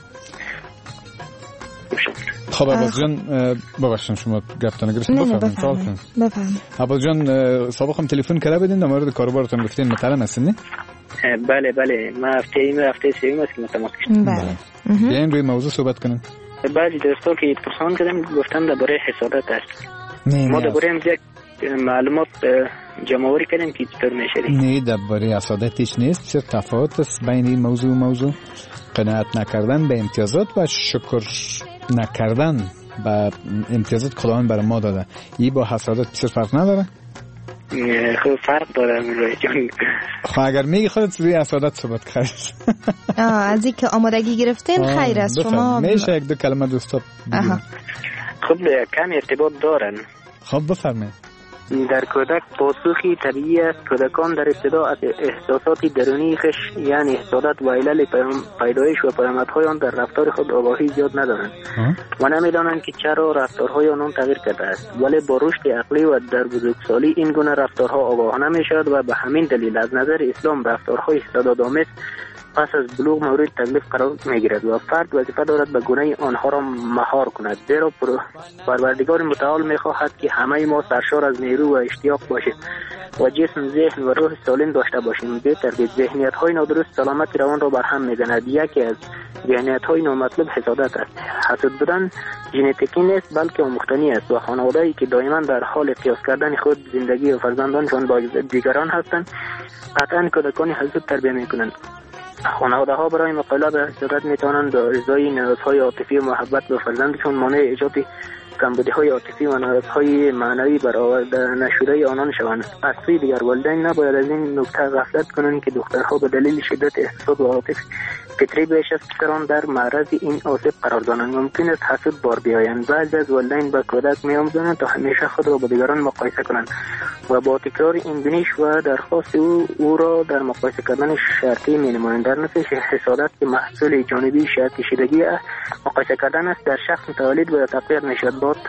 H: خب عباس جان ببخشید شما گفتن گرفتم.
G: بفرمایید.
H: عباس جان سابق هم تلفن کرده بودین در مورد کاروبارتون گفتین محترم هستین نه؟
N: بله من هفته سوم است که تماس کردم.
G: بله.
H: بیاین روی موضوع صحبت کنیم.
N: بعضی دوستا که پرسان کردن گفتن درباره حسادت است. ما درباره یک معلومات جمع‌آوری کردیم که چطور میشه.
H: نه درباره حسادت هیچ نیست. چه تفاوت است بین این موضوع قناعت نکردن به امتیازات و شکر نکردن به امتیازات خداوند برای ما داده. این با حسادت چه فرق نداره؟
N: خب فرق داره جان.
H: خب اگر میگی خودت روی حسادت صحبت کردی.
G: از این که آمادگی گرفتین خیر است. شما
H: میشه یک دو کلمه دوستا بگید.
N: خب کم ارتباط دارن.
H: خب بفرمایید.
N: در کودک پاسخی طبیعی است. کودکان در ابتدا از احساسات درونی خش یعنی حسادت و علل پیدایش و پیامدهای آن در رفتار خود آگاهی زیاد ندارند و نمیدانند که چرا رفتارهای آنان تغییر کرده است، ولی با رشد عقلی و در بزرگسالی این گونه رفتارها آگاهانه میشود و به همین دلیل از نظر اسلام رفتارهای حسادت‌آمیز پس از بلوغ مورد تکلیف قرار میگیرد و فرد وظیفه دارد به گونه آنها را مهار کند، زیرا پروردگار متعال میخواهد که همه ما سرشار از نیرو و اشتیاق باشیم و جسم، ذهن و روح سالم داشته باشیم. به ترتیب ذهنیت‌های نادرست سلامت روان را برهم میزند. یکی از ذهنیت‌های نامطلوب حسادت است. حسود بودن ژنتیکی نیست بلکه آموختنی است و خانواده‌ای که دائما در حال قیاس کردن خود، زندگی و فرزندانشان با دیگران هستند قطعاً کودکان حسود تربیت می‌کنند. خانواده ها برای مقابله با حسادت می توانند با ارضای نیازهای عاطفی و محبت به فرزندشان مانع ایجاد کمبودی های عاطفی و نیازهای معنوی برآورده نشده آنان شوند. از سوی دیگر والدین نباید از این نکته غفلت کنند که دخترها به دلیل شدت احساسات و عاطفه فطری بیش از پسران در معرض این آسیب قرار دارند. ممکن است حسود بار بیایند. بعضی از والدین به کودک می‌آموزند تا همیشه خود را با دیگران مقایسه کنند و با تکرار این بینش و درخواست او را در مقایسه کردن شرطی می‌نمایند. در نتیجه حسادت که محصول جانبی شرطی شدگی مقایسه کردن است در شخص متولد و تقویت می‌شود. با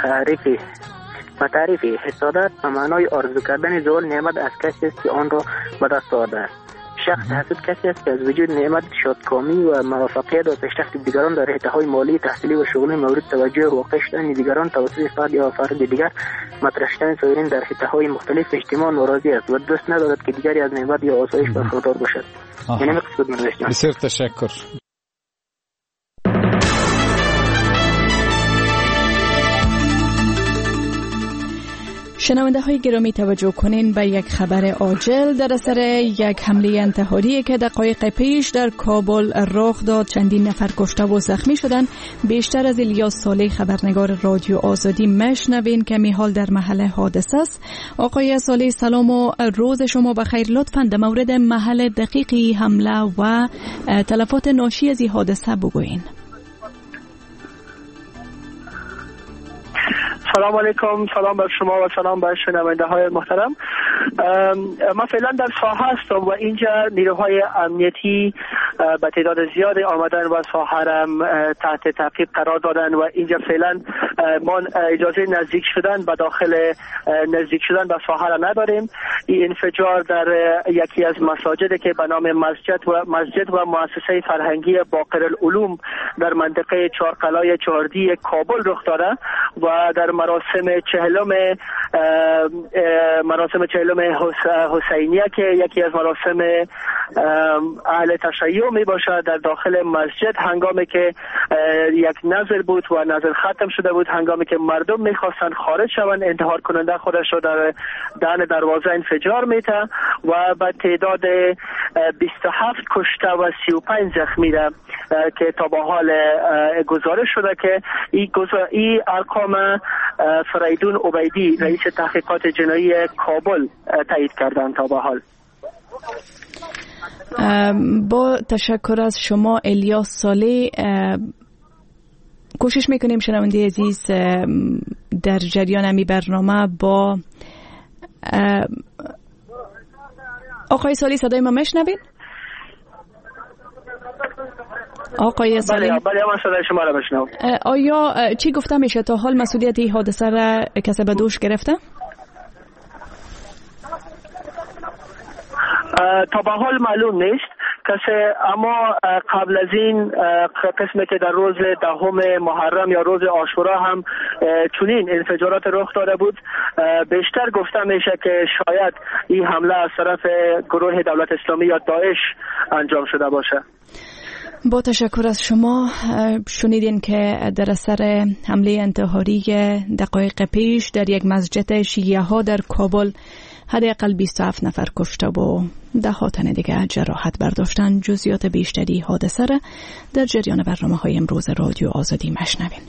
N: تعریف حسادت به معنای آرزو کردن زوال نعمت از کسی است که آن را به دست آورده است. شخص حسود کسی است که از وجود نعمت شادکامی و موفقیت و پیشرفت دیگران در حوزه‌های مالی، تحصیلی و شغلی مورد توجه واقع شدن دیگران توسط فرد یا فرد دیگر مطرح شدن سایرین در حوزه‌های مختلف اجتماع ناراضی است و دوست ندارد که دیگری از نعمت یا آسایش برخوردار باشد. یعنی مقصود من است.
H: بسیار تشکر.
K: شنونده های گرامی توجه کنین به یک خبر عاجل در اثر یک حمله انتحاری که دقایق پیش در کابل رخ داد. چندین نفر کشته و زخمی شدند. بیشتر از الیاس صالح خبرنگار رادیو آزادی مشنوین که می حال در محل حادثه است. آقای صالح سلام و روز شما بخیر. لطفاً در مورد محل دقیقی حمله و تلفات ناشی از این حادثه بگوین.
O: سلام علیکم، سلام بر شما و سلام بر شنونده های محترم. ما فعلا در ساحه هستم و اینجا نیروهای امنیتی به تعداد زیادی آمدن و ساحه را تحت تعقیب قرار دادن و اینجا فعلا ما اجازه نزدیک شدن به ساحه را نداریم. این انفجار در یکی از مساجدی که به نام مسجد و مؤسسه فرهنگی باقرالعلوم در منطقه چهارقلای چهاردی کابل رخ داده و در مراسم چهلم حسینیه که یکی از مراسم اهل تشیع می باشد در داخل مسجد، هنگامی که یک نظر بود و نظر ختم شده بود، هنگامی که مردم میخواستند خارج شوند، انتحار کننده خودش را در دهن دروازه انفجار میده و به تعداد 27 کشته و 35 زخمی را که تا به حال گزارش شده که این ارقام فریدون عبیدی رئیس تحقیقات جنایی کابل تایید کردند تا به حال.
K: با تشکر از شما الیاس صالح. کوشش میکنیم شنونده عزیز در جریان همی برنامه با آقای سالی صدای ما میشنوید؟ آقای سالی
O: بله من صدای شما را میشنوم.
K: آیا چی گفته میشه تا حال مسئولیت این حادثه را کسی به دوش گرفته؟
O: تا به حال معلوم نیست کسی، اما قبل از این قسمی که در روز 10 محرم یا روز عاشورا هم چنین انفجارات رخ داده بود. بیشتر گفته میشه که شاید این حمله از طرف گروه دولت اسلامی یا داعش انجام شده باشه.
K: با تشکر از شما. شنیدین که در اثر حمله انتحاری دقایق پیش در یک مسجد شیعه ها در کابل حداقل 27 نفر کشته و 10 تن دیگر جراحت برداشتن. جزئیات بیشتری حادثه را در جریان برنامه‌های امروز رادیو آزادی مشنوین.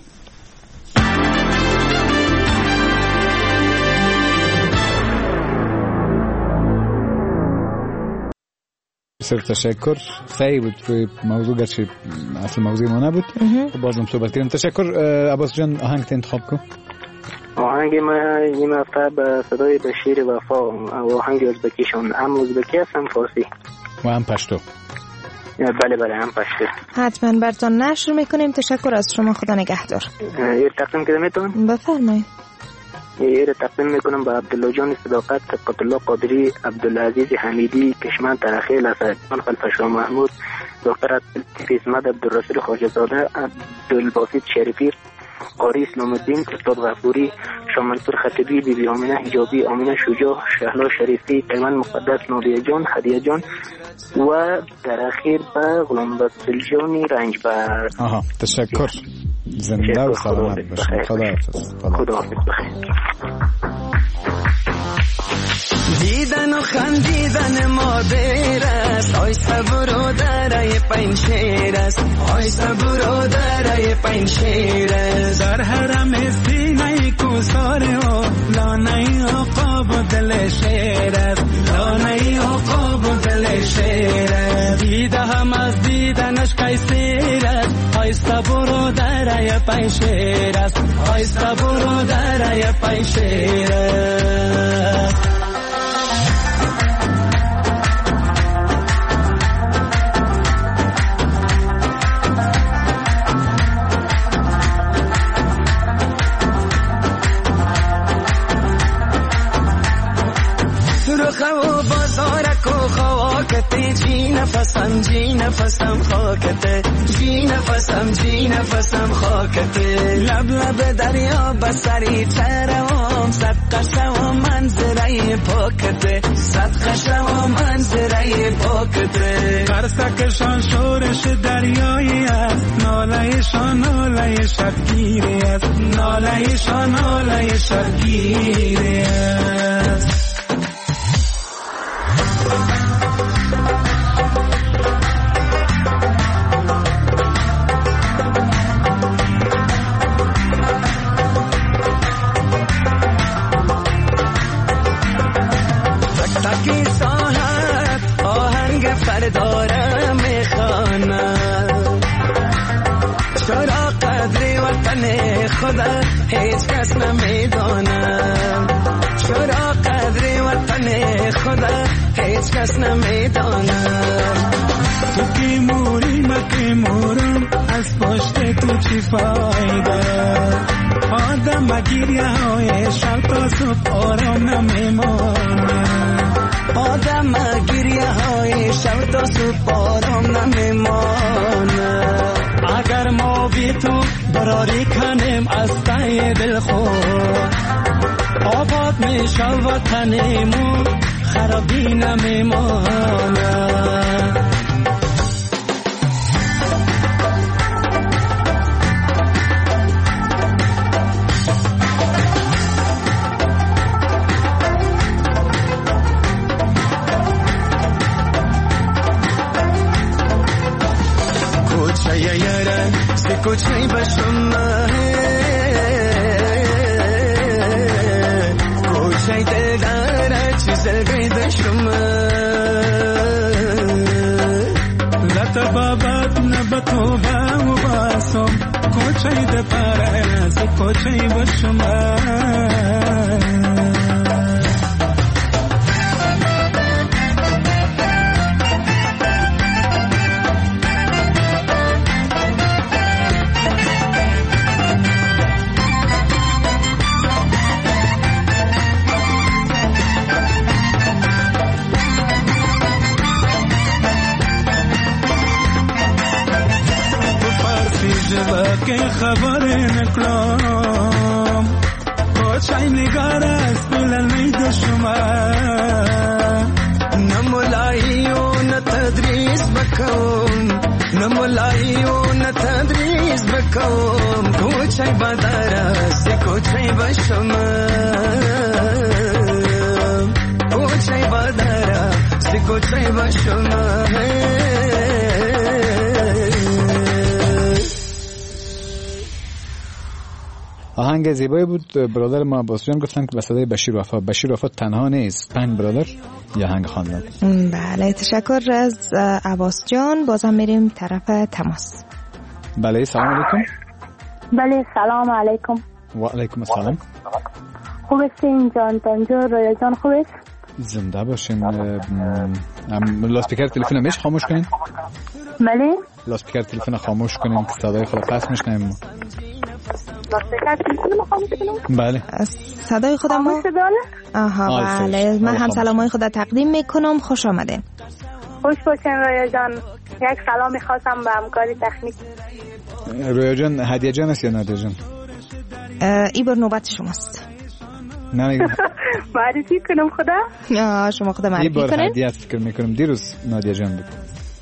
H: بسیار تشکر. سعی بود روی موضوع گرچه اصل موضوع ما نبود بازم صحبت کردیم. تشکر. عباس جان آهنگ انتخاب کن.
N: آهنگ ما این هفته به صدای بشیر وفا و آهنگ ازبکیشون، هم ازبکی هست هم فارسی
H: و هم پشتو.
N: بله هم پشتو.
G: حتما براتون نشر میکنیم. تشکر از شما. خدا نگهدار.
N: یه تقدیم کنم میتون؟
G: بفرمایید.
N: یه تقدیم میکنم به عبدالله جان صداقت، قطب قادری، عبدالعزیز حمیدی، کشمن ترخیل، اسدان خلفشاه محمود، دکتر عبدالعزیز عبدالرسول خواجه‌زاده، عبدالباسط شریفی، قاری اسلام الدین، استاد غفوری، شاه منصور خطیبی، بیبی آمینه حجابی، آمینه شجاع، شهلا شریفی، پیمان مقدس، نادیه جان، هدیه جان و در اخیر به غلام بسل جانی رنجبر.
H: تشکر. زنده و سلامت باشید. خدا حافظ
N: بخیر.
L: دیدن و خندیدن مادر است، آی صبر و درای پنشیر است، آی صبر و درای پنشیر است. در حرم سینه کوسار و لانه عقاب و دل شیر است، لانه عقاب و دل شیر است. دیده هم از دیدنش قیصیر است، آی صبر و درای پنشیر است، آی صبر و درای پنشیر است. خو بازارک و خواکته، جی نفسم خاکته، جی نفسم خاکته. لب دریا بسری تروام، صدقه شو منظره پاکته، صدقه شو منظره پاکته. قرصکشان شورش دریایی است، نالهشان ناله شبگیری است، نالهشان ناله شبگیری است. دارم میخوانم چرا قدر وطن خدا هیچ کس نمیدانم، چرا قدر وطن خدا هیچ کس نمیدانم. تو کی موری من کی مورم، از پشت تو چی فایده؟ آدم گیریه های شب تا صبح آرام نمیمانم، آدم گریه های شب تا صبح آرام نمیمانه. اگر ما بی تو براری کنیم از ته دل خود، آباد میشه وطنمون خرابی نمیمانه. کوچه بشم کوچه دلداره چیزلگی بشم لطبابت نبتو با و باسم
F: کوچه ده پرس کوچه باشم که خبر نکلام کوچای نگار است بلند شما
L: نمولایی و نتدریس بکن نمولایی و نتدریس بکن کوچای بدر است کوچای بشما کوچای بدر است کوچای بشما
H: آهنگ زیبایی بود. برادر ما عباس جان گفتن که به صدای بشیر وفا. بشیر وفا تنها نیست، 5 برادر یا آهنگ خواندن.
G: بله تشکر از عباس جان. بازم میریم طرف تماس.
H: بله سلام علیکم.
P: بله سلام علیکم.
H: و علیکم السلام.
P: خوب هستین جان تنجور رویا جان؟ خوب است؟
H: زنده باشین. لاسپیکر تلفن میش خاموش کنین؟
P: بله
H: لاسپیکر تلفن خاموش کنین که صدای خود پس میشنویم.
G: بله صدای خودم آها بله من هم سلامای خود تقدیم میکنم. خوش آمدین.
P: خوش باشین رویا جان. یک سلام میخواستم به همکاری تکنیک.
H: رویا جان هدیه جان است یا نادیه جان؟
G: ای بار نوبت شماست.
H: نمیگم
P: معرفی کنم خدا؟
G: شما خدا معرفی کنین.
H: ای بار هدیه فکر میکنم دیروز نادیه جان بود.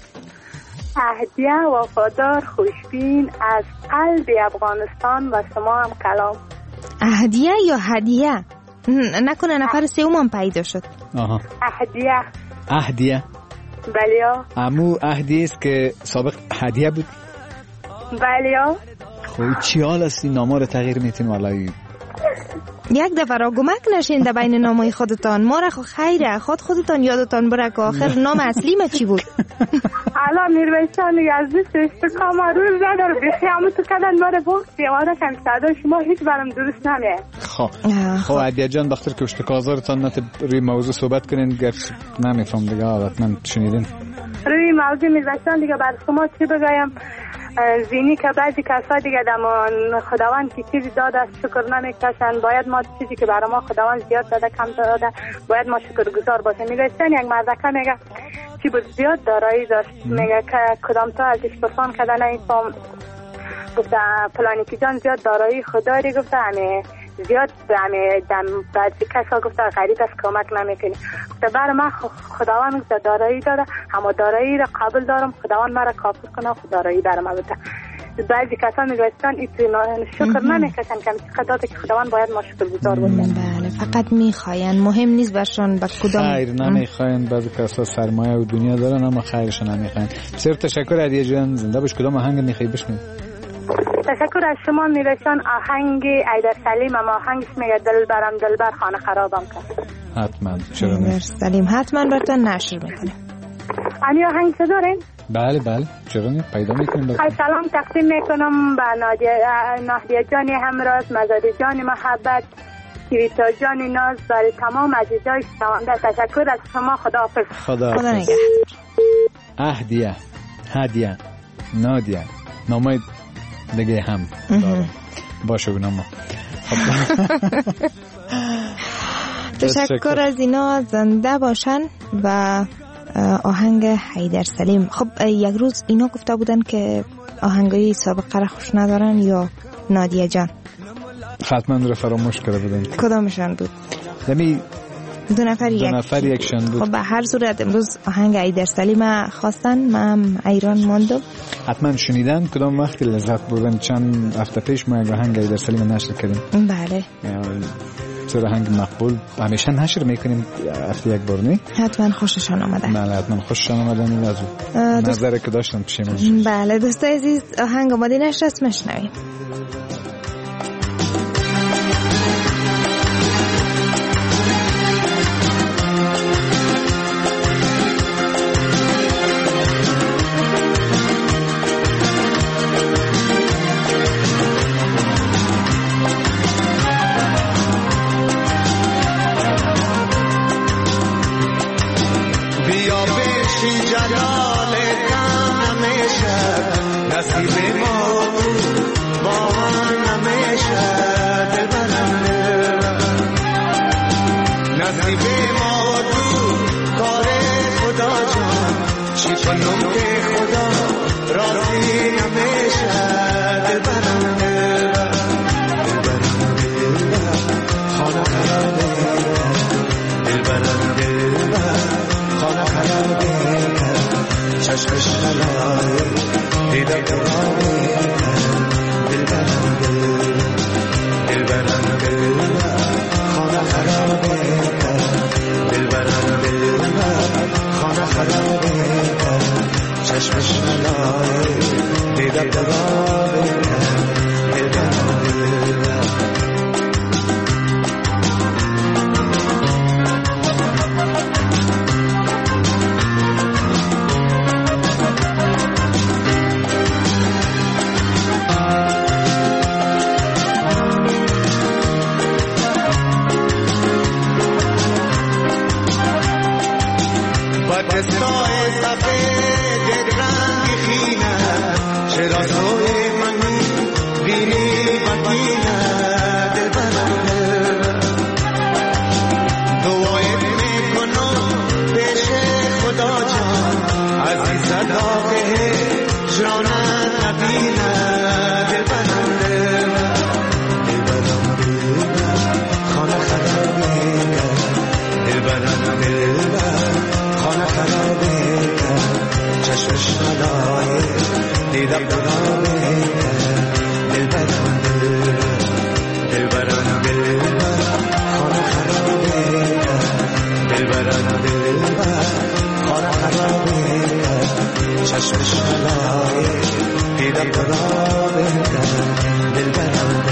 P: هدیه وفادار خوشبین از قلب افغانستان و شما هم کلام.
G: هدیه یا هدیه؟ نکنه نفر سوم هم پیدا شد.
H: آها
P: هدیه.
H: هدیه
P: بله.
H: امو هدیه است که سابق هدیه بود.
P: بله.
H: خب چی حال است این نامه رو تغییر میتین والله؟
G: یک دفعه را گمک نشین در بین نامای خودتان. ما را خیره خودتان یادتان بره که آخر نام اصلی ما چی بود.
P: الان میرویشان از دست استقام روز نداره بخیامو تو کدن ماره بختی آره کم صدا شما هیچ برم درست نمیه.
H: خب عدیه جان بخاطر که اشتکازارتان نت روی موضوع صحبت کنین گرچه نمیفهم دیگه حتما شنیدین
P: روی موضوع میرویشان دیگه بر شما چی بگایم زینی که بعضی کسا دیگه دمان خداوند که چیزی داده شکر نمیکشن. باید ما چیزی که برای ما خداوند زیاد داده کم داده باید ما شکرگزار باشیم. میرسن یک مردکه میگه چی بود زیاد دارایی داشت میگه که کدام تا ازش پرسان کردن این فام گفته پلانی که جان زیاد دارایی خداری گفته همه زیاد همه بعضی کسا گفته غریب است کمک نمیکنی. گفته برای من خداوند گفته دارایی داده اما دارایی را قبول دارم خداوند مرا کافر کنه دارایی برای من بده. بعضی کسا میگوستن این شکر نمیکشن که خداوند که خداوند باید ما شکرگزار باشیم.
G: بله فقط میخواین مهم نیست برشان با کدام
H: خیر نمیخواین. بعضی کسا سرمایه و دنیا دارن اما خیرش نمیخواین. بسیار تشکر عدیه جان. زنده باش. کدام آهنگ میخوای بشنوی؟
P: تشکر از شما میرسان. آهنگ ایدر سلیم اما آهنگش میگه دل برم دلبر خانه خرابم کرد.
H: حتما چرا نه
G: سلیم حتما براتون نشر میکنیم.
P: آنی آهنگ چه دارین؟
H: بله چرا نه پیدا میکنیم.
P: سلام تقدیم میکنم به نادیه جانی همراز مزاد جانی محبت کیویتا جانی ناز برای تمام عزیزای شنونده. تشکر از شما. خدا
G: نگهدار.
H: هدیه نادیه نامه دیگه هم دارم باشه نامه.
G: تشکر از اینا. زنده باشن. و آهنگ حیدر سلیم. خب یک روز اینا گفته بودن که آهنگای سابقه را خوش ندارن یا نادیه جان
H: حتما رو فراموش کرده بودن.
G: کدامشان بود؟ دو نفر
H: یکشان بود.
G: خب به هر صورت امروز آهنگ حیدر سلیم خواستن. من ایران ماندم.
H: حتما شنیدن کدام وقتی لذت بردن. چند هفته پیش ما یک آهنگ حیدر سلیم نشر کردیم.
G: بله
H: چرا آهنگ مقبول همیشه نشر میکنیم هفته یک بار نه.
G: حتما خوششان آمدن.
H: بله حتما خوششان آمدن. از نظری که داشتم پشیمون.
G: بله دوستای عزیز آهنگ آماده نشست میشنویم.
L: چین جلال کم نمیشد نصیب ما با هم نمیشد دلبرم نصیب ما تو کار خدا جان چی کنم که خدا راضی نمیشد دلبرم خانه خرابه دلبرم خانه خرابه چشمش ملایه دیده قرابه دلبرم خانه خرابه دلبرم خانه خرابه چشمش ملایه دیده قرابه دلبرم دستای سفید رنگ خینه چرا سوی من بینی بکینه دلبرم دعایت میکنم پیش خدا جان عزیز صدا که جانت نبینه دلبرم خانه خرابه دلبرم خانه خرابه چشمش ملایه دیده قرابه دلبرم خانه خرابه دلبرم خانه خرابه چشمش ملایه دیده قرابه دلبرم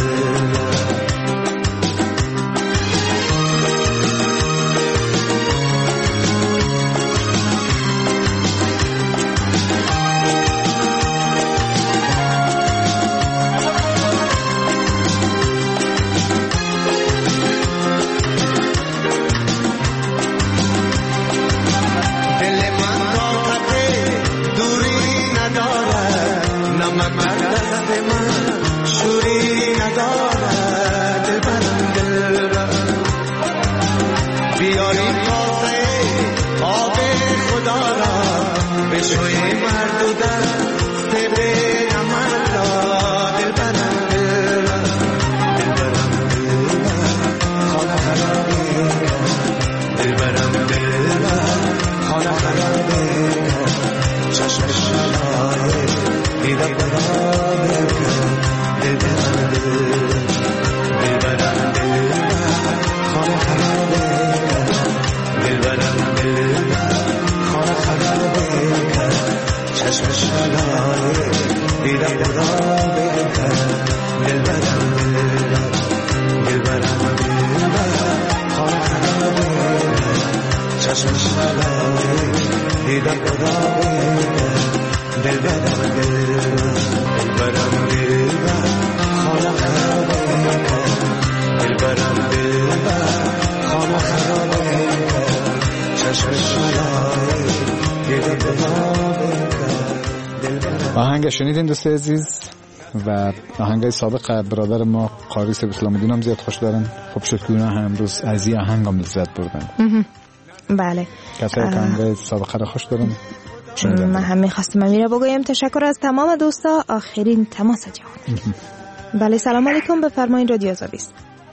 H: آهنگ شنیدین دوست عزیز و آهنگای سابق برادر ما قاری اسلام الدین هم زیاد خوش دارن. خب شد که اونا هم امروز از این آهنگ هم لذت بردن.
G: بله
H: کسایی که آهنگای سابقه رو خوش دارن
G: من هم میخواستم امیره بگویم تشکر از تمام دوستا. آخرین تماس جهان. بله سلام علیکم بفرمایید رادیو آزادی است.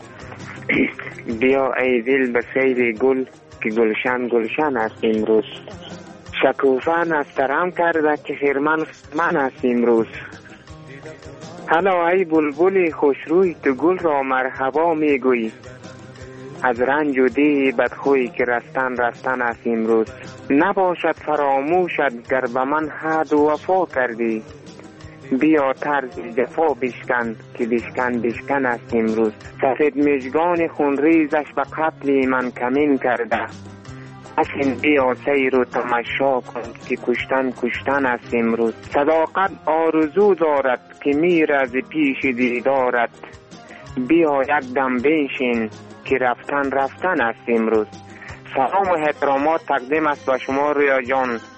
Q: بیا ای دل به سیر گل که گلشن است امروز شکوفه نسترم کرده که خیرمن من است امروز حالا ای بلبل خوشروی تو گل را مرحبا میگویی از رنج و دیه بدخویی که رستن است امروز نباشد فراموشت گر به من حد و وفا کردی بیا طرز جفا بشکن که بشکن است امروز سفید مژگان خونریزش به قتل من کمین کرده اصلا بیا سیر و تماشا کن که کشتن است امروز صداقت آرزو دارد که میر از پیش دیدارت بیا یک دم بنشین که رفتن است امروز سلام و احترامات تقدیم است به شما رویا جان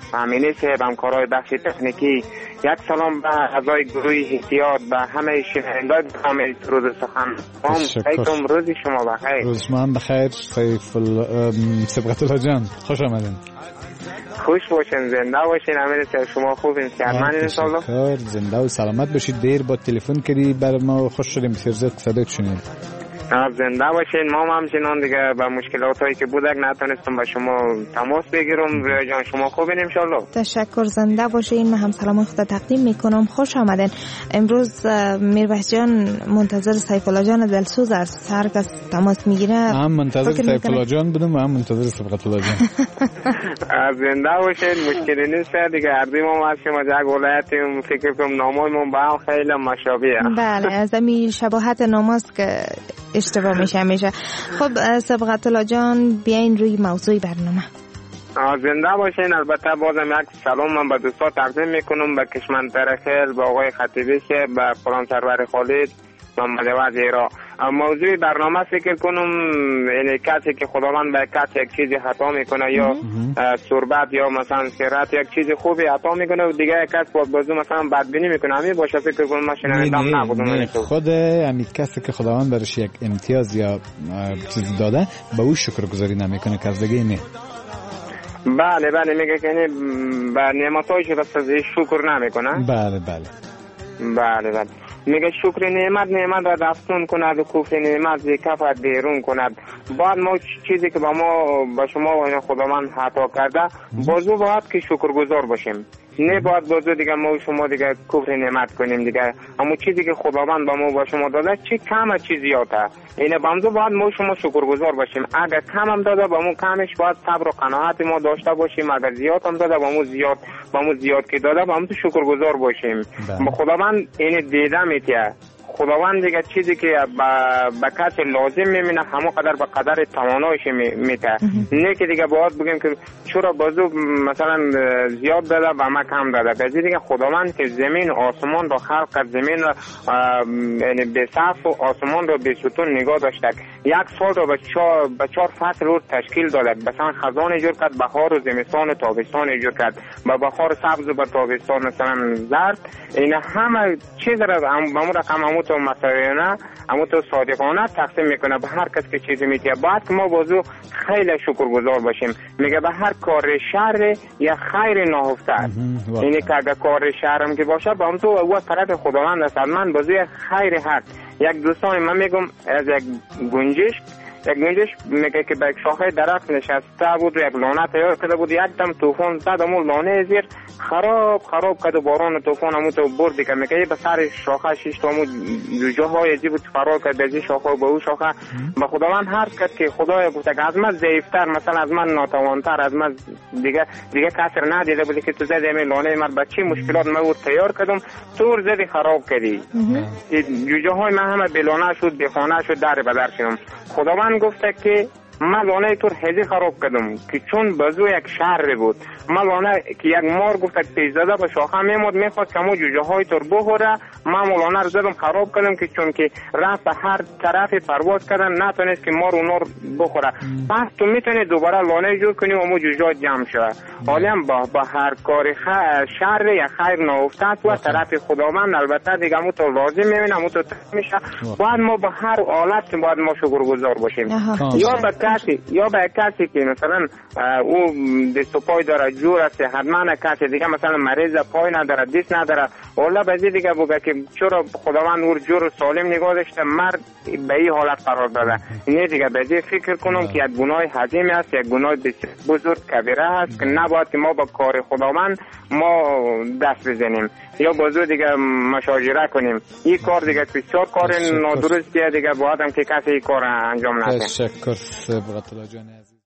Q: امینی صاحب همکارای بخش تکنیکی، یک سلام به اعضای گروه احتیاط، به همه شنوندگان برنامه سرود سخن. سیدم روز شما بخیر.
H: روز شما هم بخیر. سبقت الله جان خوش آمدین.
Q: خوش باشین، زنده باشین. امیر شما خوبین؟ سلامت ان شاء الله.
H: زنده و سلامت باشید. دیر با تلفن کردی بر ما، خوش شدیم بسیار زیاد صدات شنید.
Q: زنده باشین. ما همچنان دیگه با مشکلات هایی که بودک نتونستم با شما تماس بگیرم. رویا جان شما خوبین ان شاء الله؟
G: تشکر، زنده باشین. من هم سلام خدا تقدیم میکنم. خوش آمدین. امروز میربحث جان منتظر سیف الله جان دلسوز است. هر کس تماس میگیره
H: هم منتظر سیف الله جان بودم و هم منتظر سبقت الله جان.
Q: زنده باشین. مشکلی نیست دیگه. اردی ما از شما یک ولایتیم، فکر کنم ناممون با هم خیلی مشابهه.
G: بله، از همین شباهت ناماست که اشتباه میشه. خب سبقت الله جان، بیاین روی موضوع برنامه.
Q: زنده باشین. البته بازم یک سلام من به دوستا تقدیم میکنم، به کشمنتر خیل، به آقای خطیبی که، به قرآن سرور خالد، محمد وزیرا. موضوع برنامه فکر کنم یعنی کسی که خداوند به کسی یک چیزی خطا میکنه یا صربت یا مثلا سیرت یک چیزی خوبی عطا میکنه و دیگه یک کس بازو مثلا بدبینی میکنه، همین باشه فکر کنم من شنیدم نبودم.
H: خود همین کسی که خداوند برش یک امتیاز یا چیز داده به او شکرگزاری نمیکنه که از دیگه نه.
Q: بله میگه که به نعمتایش بس شکر نمیکنه. بله میگه شکر نعمت را دفن کند و کفر نعمت ز کف بیرون کند. بعد ما چیزی که با شما و خداوند عطا کرده بازو باید که شکرگزار باشیم، نه باید بازو دیگه ما شما دیگه کفر نعمت کنیم دیگه. اما چیزی که خداوند با شما داده چی کم چی زیاده، اینه بامزو باید ما شما شکرگزار باشیم. اگر کم هم داده با ما کمش باید صبر و قناعت ما داشته باشیم، اگر زیاد هم داده با ما زیاد که داده با ما شکرگزار باشیم. با خداوند اینه دیده میتیه. خداوند دیگه چیزی که به کسی لازم میمینه همون قدر به قدر توانایش میته، نه که دیگه باید بگیم که چرا بازو مثلا زیاد داده و ما کم داده. بازی دیگه خداوند که زمین آسمان را خلق کرد، زمین را یعنی به سقف و آسمان را به ستون نگاه داشته، یک سال را به 4 فصل رو تشکیل داده، مثلا خزان ایجاد کرد، بهار و زمستان و تابستان ایجاد کرد، با بهار سبز و به تابستان مثلا زرد. این همه چیز را همون رقم تو مسائلانه اما تو صادقانه تقسیم میکنه به هر کس که چیزی میتیه. باید که ما بازو خیلی شکرگزار باشیم. میگه به هر کار شر یا خیر نهفته است. اینه که اگر کار شرم که باشه با هم تو او طرف خداوند است. من بازوی خیر هست. یک دوستان من میگم از یک گنجش میگه که به یک شاخه درخت نشسته بود و یک لانه تیار کرده بود، یک دم طوفان زد و لانه زیر خراب کرد و باران طوفان همون تو بردی که میگه به سر شاخه 6 تا جوجه‌های عجیب فرار کرد از این شاخه به اون شاخه. به خداوند حرف کرد که خدایا گفت که از من ضعیف‌تر، مثلا از من ناتوان‌تر، از من دیگه کسر ندیده بودی که تو زدی همین لانه من بچه مشکلات من تیار کردم تو زدی خراب کردی. جوجه‌های من همه بلانه شد، بخانه شد، در بدر شدم. خداوند گفته که من لانه طور هزی خراب کردم که چون بازو یک شر بود. من لانه که یک مار گفت که پیش زده به شاخه میمود میخواست که مو جوجه های طور بخوره، من لانه رو زدم خراب کردم که چون که رفت به هر طرف پرواز کردن نتونست که مار اونا رو بخوره. پس تو میتونی دوباره لانه جور کنی و مو جوجه جمع شده. حالا با هر کار شر یا خیر ناافتاد و طرف خداوند البته دیگه مو تو لازم میبینه مو تو میشه. باید ما به هر حالت باید ما شکرگزار باشیم. یا به کسی که مثلا او دست و پای داره جور است، حتما کسی دیگه مثلا مریض پای نداره دست نداره، اولا بازی دیگه بگه که چرا خداوند او جور سالم نگاه داشته مرد به این حالت قرار داده. نه دیگه بازی فکر کنم که یک گناه عظیم است، یک گناه بزرگ کبیره است که نباید که ما با کار خداوند ما دست بزنیم یا بازو دیگه مشاجره کنیم. این کار دیگه بسیار کار نادرستیه دیگه، باید هم که کسی این کار انجام نده.
H: تشکر سبقت الله جان عزیز.